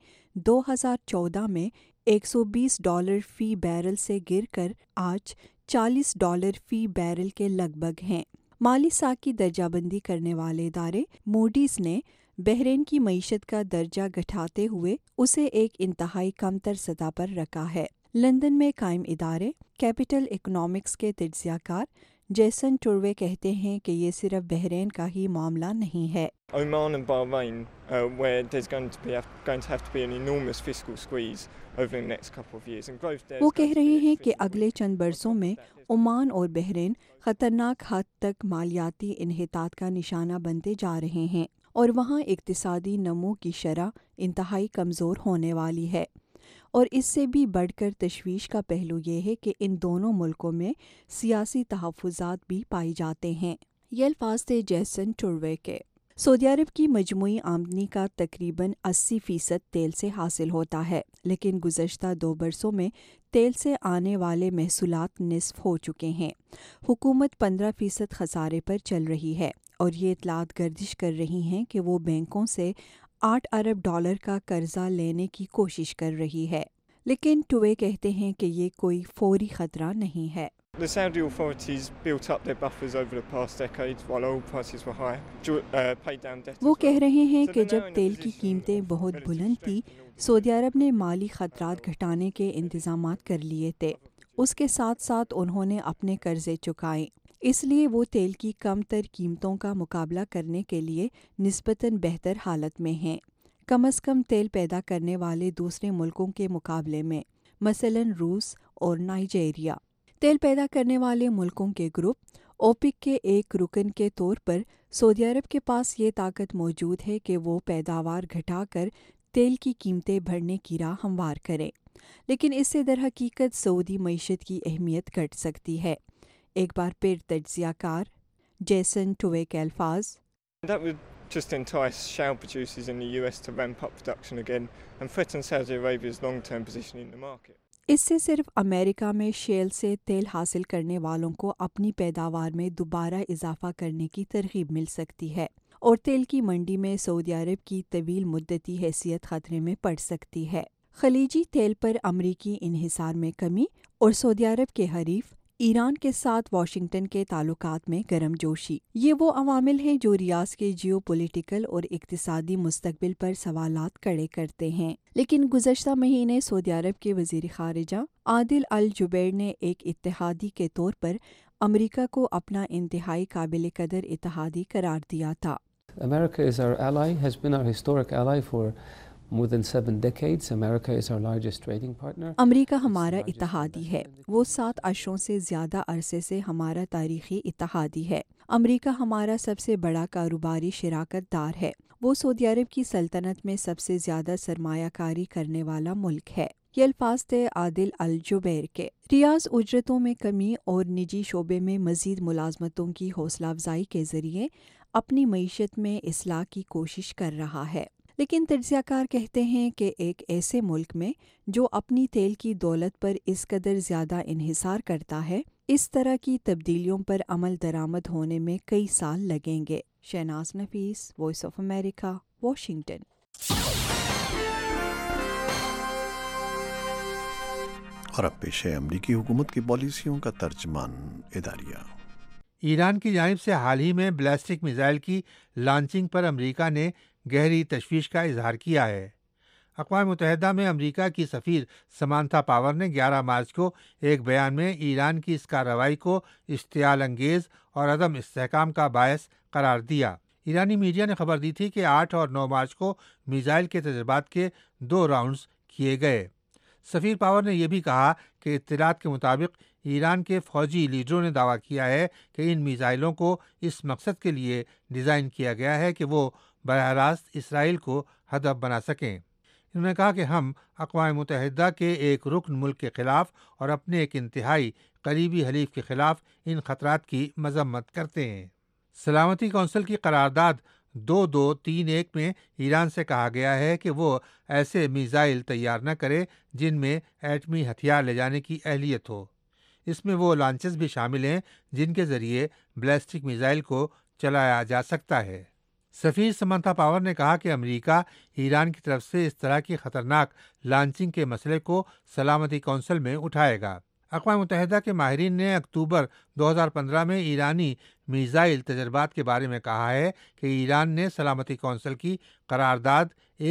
2014 میں $120 فی بیرل سے گر کر آج $40 فی بیرل کے لگ بھگ ہیں۔ مالی ساکھ کی درجہ بندی کرنے والے ادارے موڈیز نے بحرین کی معیشت کا درجہ گھٹاتے ہوئے اسے ایک انتہائی کم تر سطح پر رکھا ہے۔ لندن میں قائم ادارے کیپٹل اکنامکس کے تجزیہ کار جیسن ٹوروے کہتے ہیں کہ یہ صرف بحرین کا ہی معاملہ نہیں ہے۔ Oman and Bahrain, where there's going to have to be an enormous fiscal squeeze over the next couple of years, and growth there. وہ کہہ رہے ہیں کہ اگلے چند برسوں میں عمان اور بحرین خطرناک حد تک مالیاتی انحطاط کا نشانہ بنتے جا رہے ہیں، اور وہاں اقتصادی نمو کی شرح انتہائی کمزور ہونے والی ہے۔ اور اس سے بھی بڑھ کر تشویش کا پہلو یہ ہے کہ ان دونوں ملکوں میں سیاسی تحفظات بھی پائے جاتے ہیں۔ یہ الفاظ تھے جیسن ٹوروے کے۔ سعودی عرب کی مجموعی آمدنی کا تقریباً 80% تیل سے حاصل ہوتا ہے، لیکن گزشتہ 2 برسوں میں تیل سے آنے والے محصولات نصف ہو چکے ہیں۔ حکومت 15% خسارے پر چل رہی ہے، اور یہ اطلاعات گردش کر رہی ہیں کہ وہ بینکوں سے $8 ارب کا قرضہ لینے کی کوشش کر رہی ہے، لیکن ٹوے کہتے ہیں کہ یہ کوئی فوری خطرہ نہیں ہے۔ The Saudi authorities built up their buffers over the past decade while oil prices were high, paid down debts. وہ کہہ رہے ہیں کہ جب تیل کی قیمتیں بہت بلند تھیں، سعودی عرب نے مالی خطرات گھٹانے کے انتظامات کر لیے تھے۔ اس کے ساتھ ساتھ انہوں نے اپنے قرضے چکائے، اس لیے وہ تیل کی کم تر قیمتوں کا مقابلہ کرنے کے لیے نسبتاً بہتر حالت میں ہیں، کم از کم تیل پیدا کرنے والے دوسرے ملکوں کے مقابلے میں، مثلاً روس اور نائجیریا۔ تیل پیدا کرنے والے ملکوں کے گروپ اوپیک کے ایک رکن کے طور پر سعودی عرب کے پاس یہ طاقت موجود ہے کہ وہ پیداوار گھٹا کر تیل کی قیمتیں بڑھنے کی راہ ہموار کرے، لیکن اس سے در حقیقت سعودی معیشت کی اہمیت گھٹ سکتی ہے۔ ایک بار پھر تجزیہ کار جیسن ٹوے کے الفاظ: That would just entice shale producers in the US to ramp up production again and threaten Saudi Arabia's long-term position in the market. اس سے صرف امریکہ میں شیل سے تیل حاصل کرنے والوں کو اپنی پیداوار میں دوبارہ اضافہ کرنے کی ترغیب مل سکتی ہے، اور تیل کی منڈی میں سعودی عرب کی طویل مدتی حیثیت خطرے میں پڑ سکتی ہے۔ خلیجی تیل پر امریکی انحصار میں کمی اور سعودی عرب کے حریف ایران کے ساتھ واشنگٹن کے تعلقات میں گرم جوشی، یہ وہ عوامل ہیں جو ریاض کے جیو پولیٹیکل اور اقتصادی مستقبل پر سوالات کھڑے کرتے ہیں۔ لیکن گزشتہ مہینے سعودی عرب کے وزیر خارجہ عادل الجبیر نے ایک اتحادی کے طور پر امریکہ کو اپنا انتہائی قابل قدر اتحادی قرار دیا تھا۔ America is our ally, has been our historic ally for more than 7 decades. America is our largest trading partner. امریکہ ہمارا اتحادی ہے، وہ 7 عشروں سے زیادہ عرصے سے ہمارا تاریخی اتحادی ہے۔ امریکہ ہمارا سب سے بڑا کاروباری شراکت دار ہے، وہ سعودی عرب کی سلطنت میں سب سے زیادہ سرمایہ کاری کرنے والا ملک ہے۔ یہ الفاظ تھے عادل الجبیر کے۔ ریاض اجرتوں میں کمی اور نجی شعبے میں مزید ملازمتوں کی حوصلہ افزائی کے ذریعے اپنی معیشت میں اصلاح کی کوشش کر رہا ہے، لیکن تجزیہ کار کہتے ہیں کہ ایک ایسے ملک میں جو اپنی تیل کی دولت پر اس قدر زیادہ انحصار کرتا ہے، اس طرح کی تبدیلیوں پر عمل درآمد ہونے میں کئی سال لگیں گے۔ Shahnaz Nafees, voice of America, Washington. اور اب پیش ہے امریکی حکومت کی پالیسیوں کا ترجمان اداریہ۔ ایران کی جانب سے حال ہی میں بیلسٹک میزائل کی لانچنگ پر امریکہ نے گہری تشویش کا اظہار کیا ہے۔ اقوام متحدہ میں امریکہ کی سفیر سمانتھا پاور نے 11 مارچ کو ایک بیان میں ایران کی اس کارروائی کو اشتعال انگیز اور عدم استحکام کا باعث قرار دیا۔ ایرانی میڈیا نے خبر دی تھی کہ 8 اور 9 مارچ کو میزائل کے تجربات کے 2 راؤنڈز کیے گئے۔ سفیر پاور نے یہ بھی کہا کہ اطلاعات کے مطابق ایران کے فوجی لیڈروں نے دعویٰ کیا ہے کہ ان میزائلوں کو اس مقصد کے لیے ڈیزائن کیا گیا ہے کہ وہ براہ راست اسرائیل کو ہدف بنا سکیں۔ انہوں نے کہا کہ ہم اقوام متحدہ کے ایک رکن ملک کے خلاف اور اپنے ایک انتہائی قریبی حلیف کے خلاف ان خطرات کی مذمت کرتے ہیں۔ سلامتی کونسل کی قرارداد 2231 میں ایران سے کہا گیا ہے کہ وہ ایسے میزائل تیار نہ کرے جن میں ایٹمی ہتھیار لے جانے کی اہلیت ہو۔ اس میں وہ لانچز بھی شامل ہیں جن کے ذریعے بیلسٹک میزائل کو چلایا جا سکتا ہے۔ سفیر سمنتھا پاور نے کہا کہ امریکہ ایران کی طرف سے اس طرح کی خطرناک لانچنگ کے مسئلے کو سلامتی کونسل میں اٹھائے گا۔ اقوام متحدہ کے ماہرین نے اکتوبر 2015 میں ایرانی میزائل تجربات کے بارے میں کہا ہے کہ ایران نے سلامتی کونسل کی قرارداد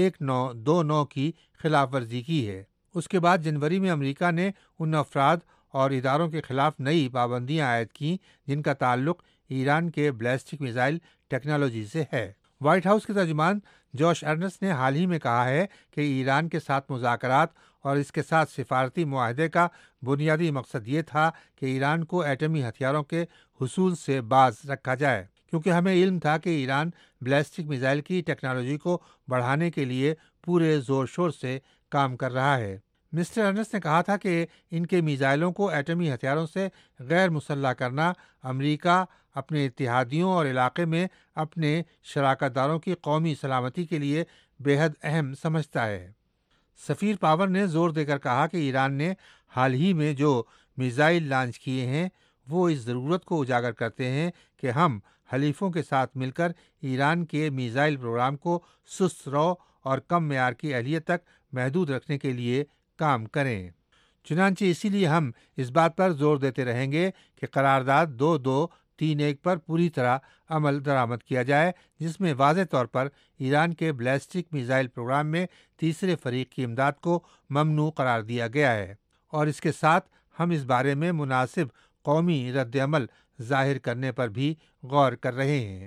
1929 کی خلاف ورزی کی ہے۔ اس کے بعد جنوری میں امریکہ نے ان افراد اور اداروں کے خلاف نئی پابندیاں عائد کیں جن کا تعلق ایران کے بیلسٹک میزائل ٹیکنالوجی سے ہے۔ وائٹ ہاؤس کے ترجمان جوش ارنسٹ نے حال ہی میں کہا ہے کہ ایران کے ساتھ مذاکرات اور اس کے ساتھ سفارتی معاہدے کا بنیادی مقصد یہ تھا کہ ایران کو ایٹمی ہتھیاروں کے حصول سے باز رکھا جائے، کیونکہ ہمیں علم تھا کہ ایران بیلسٹک میزائل کی ٹیکنالوجی کو بڑھانے کے لیے پورے زور شور سے کام کر رہا ہے۔ مسٹر ارنسٹ نے کہا تھا کہ ان کے میزائلوں کو ایٹمی ہتھیاروں سے غیر مسلح کرنا امریکہ اپنے اتحادیوں اور علاقے میں اپنے شراکت داروں کی قومی سلامتی کے لیے بے حد اہم سمجھتا ہے۔ سفیر پاور نے زور دے کر کہا کہ ایران نے حال ہی میں جو میزائل لانچ کیے ہیں وہ اس ضرورت کو اجاگر کرتے ہیں کہ ہم حلیفوں کے ساتھ مل کر ایران کے میزائل پروگرام کو سست رو اور کم معیار کی اہلیت تک محدود رکھنے کے لیے کام کریں۔ چنانچہ اسی لیے ہم اس بات پر زور دیتے رہیں گے کہ قرارداد 2231 پر پوری طرح عمل درآمد کیا جائے، جس میں واضح طور پر ایران کے بیلسٹک میزائل پروگرام میں تیسرے فریق کی امداد کو ممنوع قرار دیا گیا ہے، اور اس کے ساتھ ہم اس بارے میں مناسب قومی رد عمل ظاہر کرنے پر بھی غور کر رہے ہیں۔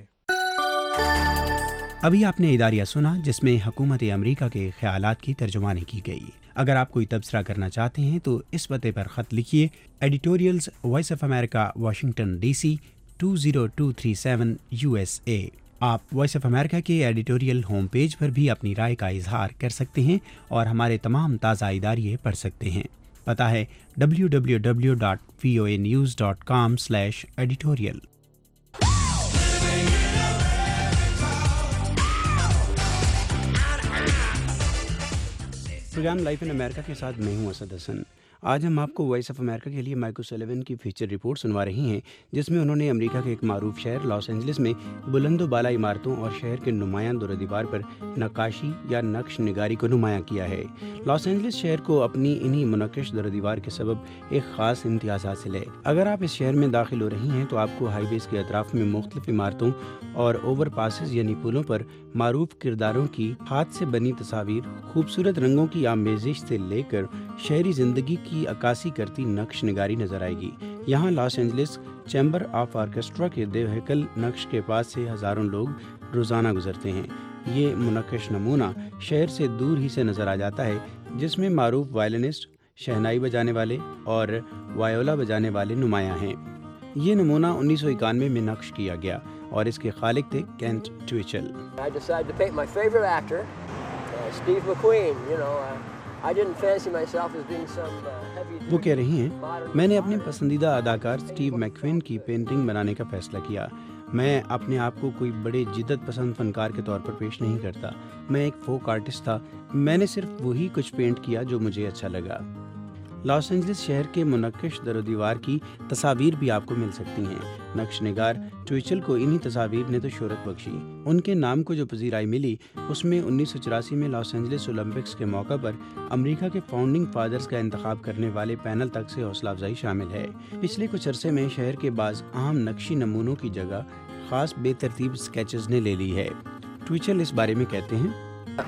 ابھی آپ نے اداریہ سنا جس میں حکومت امریکہ کے خیالات کی ترجمانی کی گئی۔ اگر آپ کوئی تبصرہ کرنا چاہتے ہیں تو اس پتے پر خط لکھیے: editorials voice of America, Washington D C 20237 USA۔ آپ وائس آف امریکہ کے ایڈیٹوریل ہوم پیج پر بھی اپنی رائے کا اظہار کر سکتے ہیں اور ہمارے تمام تازہ اداریے پڑھ سکتے ہیں۔ پتہ ہے www.voanews.com/editorial۔ پروگرام لائف ان امریکہ کے ساتھ میں ہوں اسد حسن۔ آج ہم آپ کو وائس آف امریکہ کے لیے مائیک اوسلیون کی فیچر رپورٹ سنوا رہے ہیں، جس میں انہوں نے امریکہ کے ایک معروف شہر لاس اینجلس میں بلند و بالا عمارتوں اور شہر کے نمایاں دور و دیوار پر نقاشی یا نقش نگاری کو نمایاں کیا ہے۔ لاس اینجلس شہر کو اپنی انہی منقش دور و دیوار کے سبب ایک خاص امتیاز حاصل ہے۔ اگر آپ اس شہر میں داخل ہو رہی ہیں تو آپ کو ہائی ویز کے اطراف میں مختلف عمارتوں اور اوور پاسز یعنی پلوں پر معروف کرداروں کی ہاتھ سے بنی تصاویر، خوبصورت رنگوں کی آمیزش سے لے کر شہری زندگی کی عکاسی کرتی نقش نگاری نظر آئے گی۔ یہاں Los Angeles chamber of orchestra کے دیو ہیکل نقش کے پاس سے ہزاروں لوگ روزانہ گزرتے ہیں۔ یہ منقش نمونہ شہر سے دور ہی سے نظر آ جاتا ہے، جس میں معروف وائلنسٹ، شہنائی بجانے والے اور وائیولا بجانے والے نمایاں ہیں۔ یہ نمونہ 1991 میں نقش کیا گیا اور اس کے خالق تھے کینٹ ٹویچل۔ وہ کہہ رہی ہیں، میں نے اپنے پسندیدہ اداکار سٹیو میکوین کی پینٹنگ بنانے کا فیصلہ کیا۔ میں اپنے آپ کو کوئی بڑے جدت پسند فنکار کے طور پر پیش نہیں کرتا، میں ایک فوک آرٹسٹ تھا، میں نے صرف وہی کچھ پینٹ کیا جو مجھے اچھا لگا۔ لاس اینجلس شہر کے منقش در و دیوار کی تصاویر بھی آپ کو مل سکتی ہیں۔ نقش نگار ٹویچل کو انہی تصاویر نے تو شہرت بخشی۔ ان کے نام کو جو پذیرائی ملی اس میں 1984 میں لاس اینجلس اولمپکس کے موقع پر امریکہ کے فاؤنڈنگ فادرز کا انتخاب کرنے والے پینل تک سے حوصلہ افزائی شامل ہے۔ پچھلے کچھ عرصے میں شہر کے بعض اہم نقشی نمونوں کی جگہ خاص بے ترتیب اسکیچز نے لے لی ہے۔ ٹویچل اس بارے میں کہتے ہیں،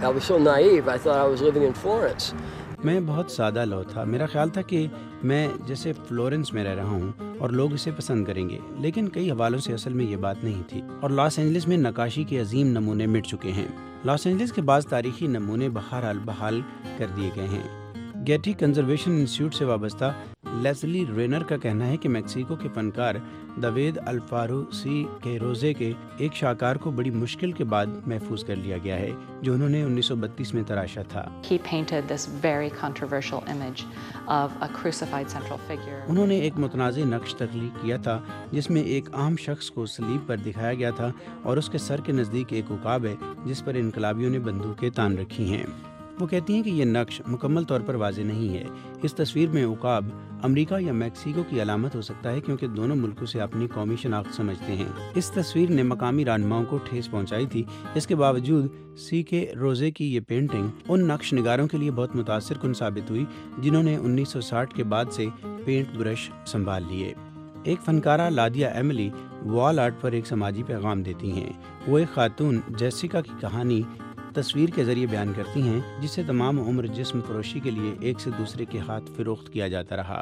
میں بہت سادہ لو تھا، میرا خیال تھا کہ میں جیسے فلورنس میں رہ رہا ہوں اور لوگ اسے پسند کریں گے، لیکن کئی حوالوں سے اصل میں یہ بات نہیں تھی، اور لاس اینجلس میں نقاشی کے عظیم نمونے مٹ چکے ہیں۔ لاس اینجلس کے بعض تاریخی نمونے بہرحال بحال کر دیے گئے ہیں۔ गेटी कंजर्वेशन इंस्टीट्यूट से वाबस्ता लेस्ली रेनर का कहना है कि मेक्सिको के फनकार दवेद अल्फारो सी के रोजे के एक शाहकार को बड़ी मुश्किल के बाद महफूज कर लिया गया है, जो उन्होंने 1932 में तराशा था। He painted this very controversial image of a crucified central figure. उन्होंने एक मुतनाज़ नक्श तख्लीक किया था जिसमें एक आम शख्स को सलीब पर दिखाया गया था और उसके सर के नज़दीक एक उकाब है जिस पर इनकलाबियों ने बंदूकें तान रखी हैं। वो कहती हैं कि ये नक्श मुकम्मल तौर पर वाज़ेह नहीं है। इस तस्वीर में उकाब अमेरिका या मैक्सिको की अलामत हो सकता है क्योंकि दोनों मुल्कों से अपनी कौमी शनाख्त समझते हैं। इस तस्वीर ने मकामी रहनुमाओं को ठेस पहुंचाई थी। इसके बावजूद सी के रोजे की ये पेंटिंग उन नक्श निगारों के लिए बहुत मुतासिर कुन साबित हुई जिन्होंने 1960 के बाद से पेंट ब्रश संभाल लिए। एक फनकारा लादिया एमिली वॉल आर्ट पर एक समाजी पैगाम देती हैं। वो एक खातून जेसिका की कहानी तस्वीर के जरिए बयान करती हैं जिसे तमाम उम्र जिस्म फरोशी के लिए एक से दूसरे के हाथ फिरोख्त किया जाता रहा।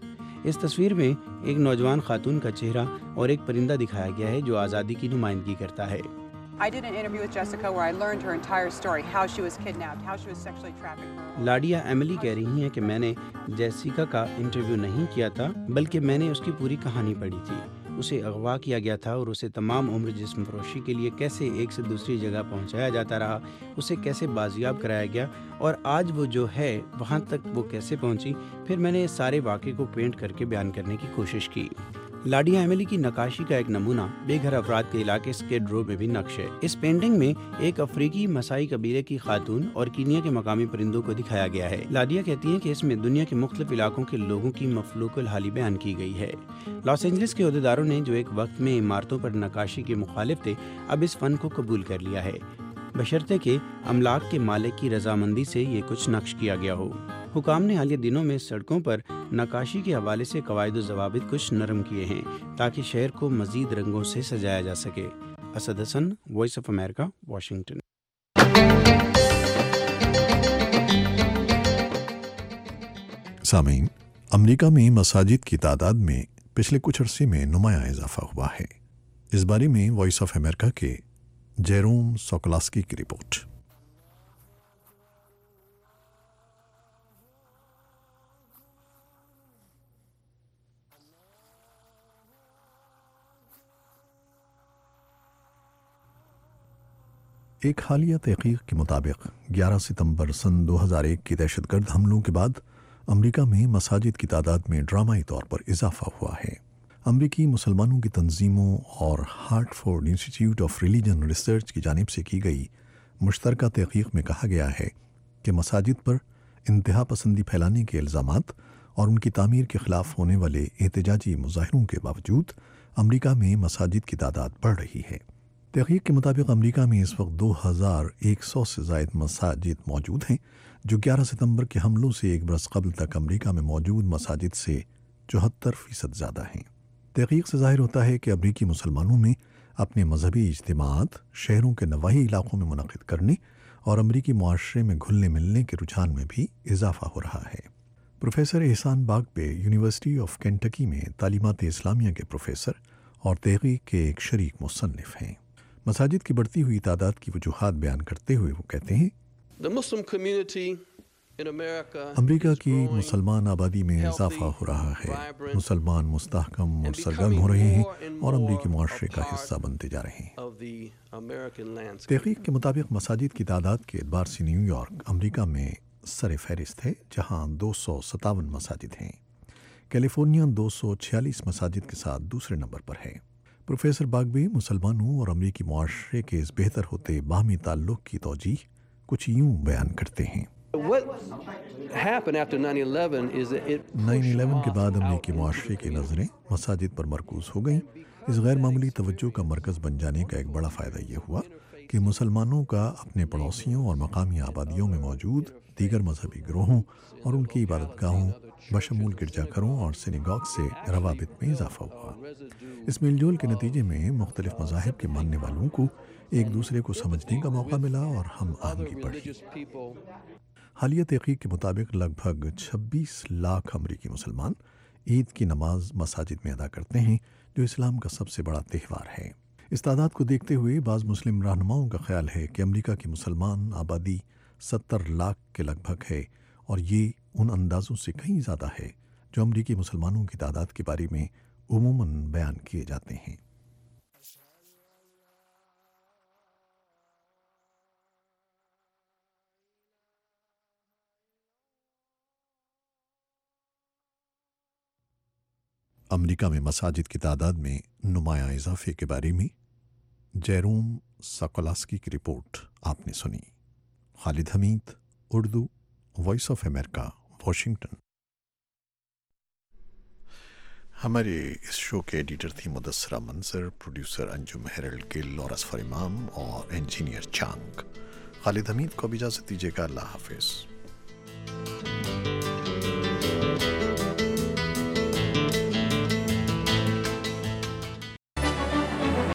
इस तस्वीर में एक नौजवान खातून का चेहरा और एक परिंदा दिखाया गया है जो आज़ादी की नुमाइंदगी करता है। I did an interview with Jessica where I learned her entire story, how she was kidnapped, how she was sexually trafficked. Ladia Emily कह रही हैं कि मैंने जेसिका का इंटरव्यू नहीं किया था, बल्कि मैंने उसकी पूरी कहानी पढ़ी थी। उसे अगवा किया गया था और उसे तमाम उम्र जिस्म फरोशी के लिए कैसे एक से दूसरी जगह पहुंचाया जाता रहा, उसे कैसे बाजियाब कराया गया और आज वो जो है वहाँ तक वो कैसे पहुंची। फिर मैंने इस सारे वाक़े को पेंट करके बयान करने की कोशिश की। लाडिया एमिली की नक्काशी का एक नमूना बेघर अफराद के इलाके स्किड रो में भी नक्श है। इस पेंटिंग में एक अफ्रीकी मसाई कबीले की खातून और कीनिया के मकामी परिंदों को दिखाया गया है। लाडिया कहती हैं कि इसमें दुनिया के मुख्तलिफ इलाकों के लोगों की मफलूकुल हाली बयान की गई है। लॉस एंजलिस के अहदेदारों ने जो एक वक्त में इमारतों पर नक्काशी के मुखालिफ थे, अब इस फन को कबूल कर लिया है, बशर्ते के अमलाक के मालिक की रजामंदी से ये कुछ नक्श किया गया हो। हुकाम ने हालिया दिनों में सड़कों पर नक्काशी के हवाले से कवायद ज़वाबित कुछ नरम किए हैं ताकि शहर को मजीद रंगों से सजाया जा सके। Asad Hasan, voice of America, Washington. सामीन, अमेरिका में मसाजिद की तादाद में पिछले कुछ अरसे में नुमाया इजाफा हुआ है। इस बारे में वॉइस ऑफ अमेरिका के जेरोम सोकोलास्की की रिपोर्ट। एक हालिया तहकीक के मुताबिक 11 सितंबर सन 2001 की दहशतगर्द हमलों के बाद अमेरिका में मसाजिद की तादाद में ड्रामाई तौर पर इजाफा हुआ है। अमरीकी मुसलमानों की तंजीमों और Hartford Institute of Religion Research की जानिब से की गई मुश्तरका तहकीक में कहा गया है कि मसाजिद पर इंतहा पसंदी फैलाने के इल्ज़ामात और उनकी तामीर के ख़िलाफ़ होने वाले एहतजाजी मुज़ाहरों के बावजूद अमरीका में मसाजिद की तादाद बढ़ रही है। तहकीक के मुताबिक अमरीका में इस वक्त 2100 से ज़ायद मसाजिद मौजूद हैं, जो 11 सितंबर के हमलों से एक बरस कबल तक अमरीका में मौजूद मसाजिद से 74% ज़्यादा हैं। तहकीक से ज़ाहिर होता है कि अमरीकी मुसलमानों में अपने मजहबी इज्तिमात शहरों के नवाही इलाकों में मुनक़िद करने और अमरीकी मुआशरे में घुलने मिलने के रुझान में भी इजाफा हो रहा है। प्रोफेसर एहसान बागबे यूनिवर्सिटी ऑफ केंटकी में तालीमात इस्लामिया के प्रोफेसर और तहकीक के एक शरीक मुसन्निफ हैं। मसाजिद की बढ़ती हुई तादाद की वजूहात बयान करते हुए वो कहते हैं, अमेरिका की मुसलमान आबादी में इजाफा हो रहा है। मुसलमान मुस्तहकम और सरगर्म हो रहे हैं और अमरीकी मुआशरे का हिस्सा बनते जा रहे हैं। तहकीक के मुताबिक मसाजिद की तादाद के एतबार से न्यूयॉर्क अमरीका में सर फहरिस्त है, जहां 257 मसाजिद हैं। कैलिफोर्निया 246 मसाजिद के साथ दूसरे नंबर पर है। प्रोफेसर बागबे मुसलमानों और अमरीकी मुआशरे के इस बेहतर होते बाहमी ताल्लुक़ की तौजीह कुछ यूँ बयान करते हैं। 9/11 के बाद अमरीकी मुआशरे की नज़रें मसाजिद पर मरकूज़ हो गईं। इस गैर मामूली तवज्जो का मरकज़ बन जाने का एक बड़ा फ़ायदा ये हुआ कि मुसलमानों का अपने पड़ोसियों और मकामी आबादियों में मौजूद दीगर मजहबी गिरोहों और उनकी इबादतगाहों बशमूल गिरजाघरों और सिनेगॉग से रवाबित में इजाफा हुआ। इस मेलजोल के नतीजे में मुख्तलिफ मज़ाहिब के मानने वालों को एक दूसरे को समझने का मौका मिला और हम आहंगी बढ़ी। हालिया तहकीक के मुताबिक लगभग 26 लाख अमरीकी मुसलमान ईद की नमाज मसाजिद में अदा करते हैं, जो इस्लाम का सबसे बड़ा त्यौहार है। इस तादाद को देखते हुए बाज़ मुस्लिम रहनुमाओं का ख्याल है कि अमरीका की मुसलमान आबादी 70 लाख के लगभग है और ये ان اندازوں سے کہیں زیادہ ہے جو امریکی مسلمانوں کی تعداد کے بارے میں عموماً بیان کیے جاتے ہیں۔ امریکہ میں مساجد کی تعداد میں نمایاں اضافے کے بارے میں جیروم ساکولاسکی کی رپورٹ آپ نے سنی۔ Khalid Hameed, Urdu, voice of America, Washington. ہمارے اس شو کے ایڈیٹر تھی مدثرہ منظر، پروڈیوسر انجم ہیرلڈ گل اور اصفر امام، اور انجینئر چانگ۔ خالد حمید کو اب اجازت دیجیے گا۔ اللہ حافظ۔